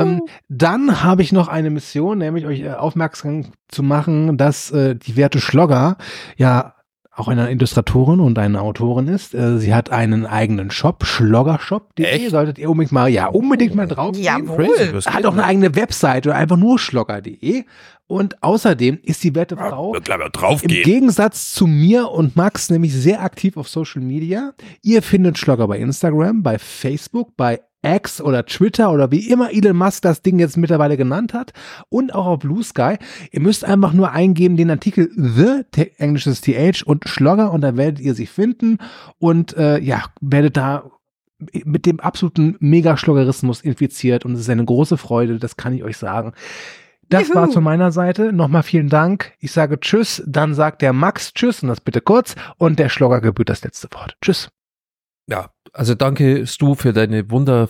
Dann habe ich noch eine Mission, nämlich euch aufmerksam zu machen, dass die werte Schlogger ja auch eine Illustratorin und eine Autorin ist. Sie hat einen eigenen Shop, schloggershop.de. Solltet ihr unbedingt mal drauf gehen. Jawohl. Hat auch eine eigene Webseite, einfach nur schlogger.de. Und außerdem ist die werte Frau im Gegensatz zu mir und Max nämlich sehr aktiv auf Social Media. Ihr findet Schlogger bei Instagram, bei Facebook, bei X oder Twitter oder wie immer Elon Musk das Ding jetzt mittlerweile genannt hat, und auch auf Blue Sky. Ihr müsst einfach nur eingeben den Artikel englisches TH und Schlogger, und dann werdet ihr sie finden und werdet da mit dem absoluten Mega-Schloggerismus infiziert, und es ist eine große Freude, das kann ich euch sagen. Das war von meiner Seite. Nochmal vielen Dank. Ich sage Tschüss, dann sagt der Max Tschüss, und das bitte kurz, und der Schlogger gebührt das letzte Wort. Tschüss. Ja, also danke Stu für deine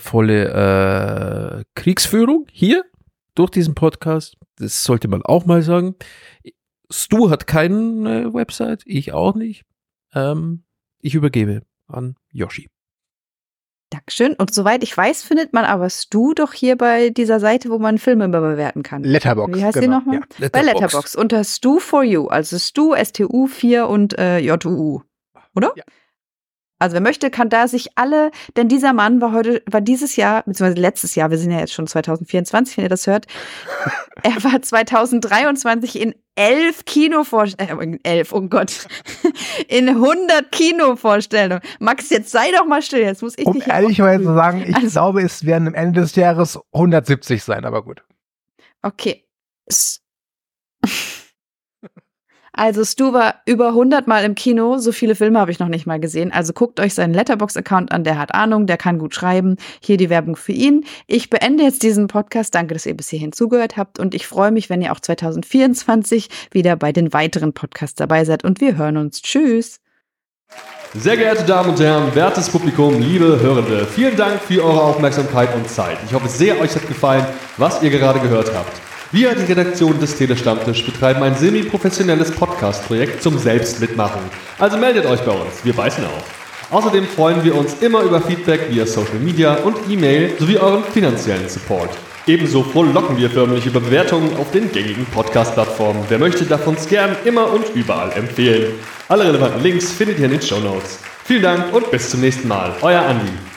wundervolle Kriegsführung hier durch diesen Podcast. Das sollte man auch mal sagen. Stu hat keine Website, ich auch nicht. Ich übergebe an Yoshi. Dankeschön. Und soweit ich weiß, findet man aber Stu doch hier bei dieser Seite, wo man Filme bewerten kann. Letterboxd. Wie heißt die nochmal? Ja. Bei Letterboxd. Unter Stu for You. Also Stu, STU 4 und JUU. Oder? Ja. Also wer möchte, kann da sich alle, denn dieser Mann war dieses Jahr, beziehungsweise letztes Jahr, wir sind ja jetzt schon 2024, wenn ihr das hört, er war 2023 in 11 Kinovorstellungen, in 100 Kinovorstellungen. Max, jetzt sei doch mal still, jetzt muss ich dich ehrlicherweise zu sagen, ich glaube, es werden am Ende des Jahres 170 sein, aber gut. Okay. Also Stu war über 100 Mal im Kino, so viele Filme habe ich noch nicht mal gesehen. Also guckt euch seinen Letterboxd-Account an, der hat Ahnung, der kann gut schreiben. Hier die Werbung für ihn. Ich beende jetzt diesen Podcast. Danke, dass ihr bis hierhin zugehört habt, und ich freue mich, wenn ihr auch 2024 wieder bei den weiteren Podcasts dabei seid, und wir hören uns. Tschüss! Sehr geehrte Damen und Herren, wertes Publikum, liebe Hörende, vielen Dank für eure Aufmerksamkeit und Zeit. Ich hoffe sehr, euch hat gefallen, was ihr gerade gehört habt. Wir, die Redaktion des Telestammtisch, betreiben ein semi-professionelles Podcast-Projekt zum Selbstmitmachen. Also meldet euch bei uns, wir beißen auf. Außerdem freuen wir uns immer über Feedback via Social Media und E-Mail sowie euren finanziellen Support. Ebenso frohlocken wir förmlich über Bewertungen auf den gängigen Podcast-Plattformen. Wer möchte, darf uns gern immer und überall empfehlen. Alle relevanten Links findet ihr in den Shownotes. Vielen Dank und bis zum nächsten Mal. Euer Andi.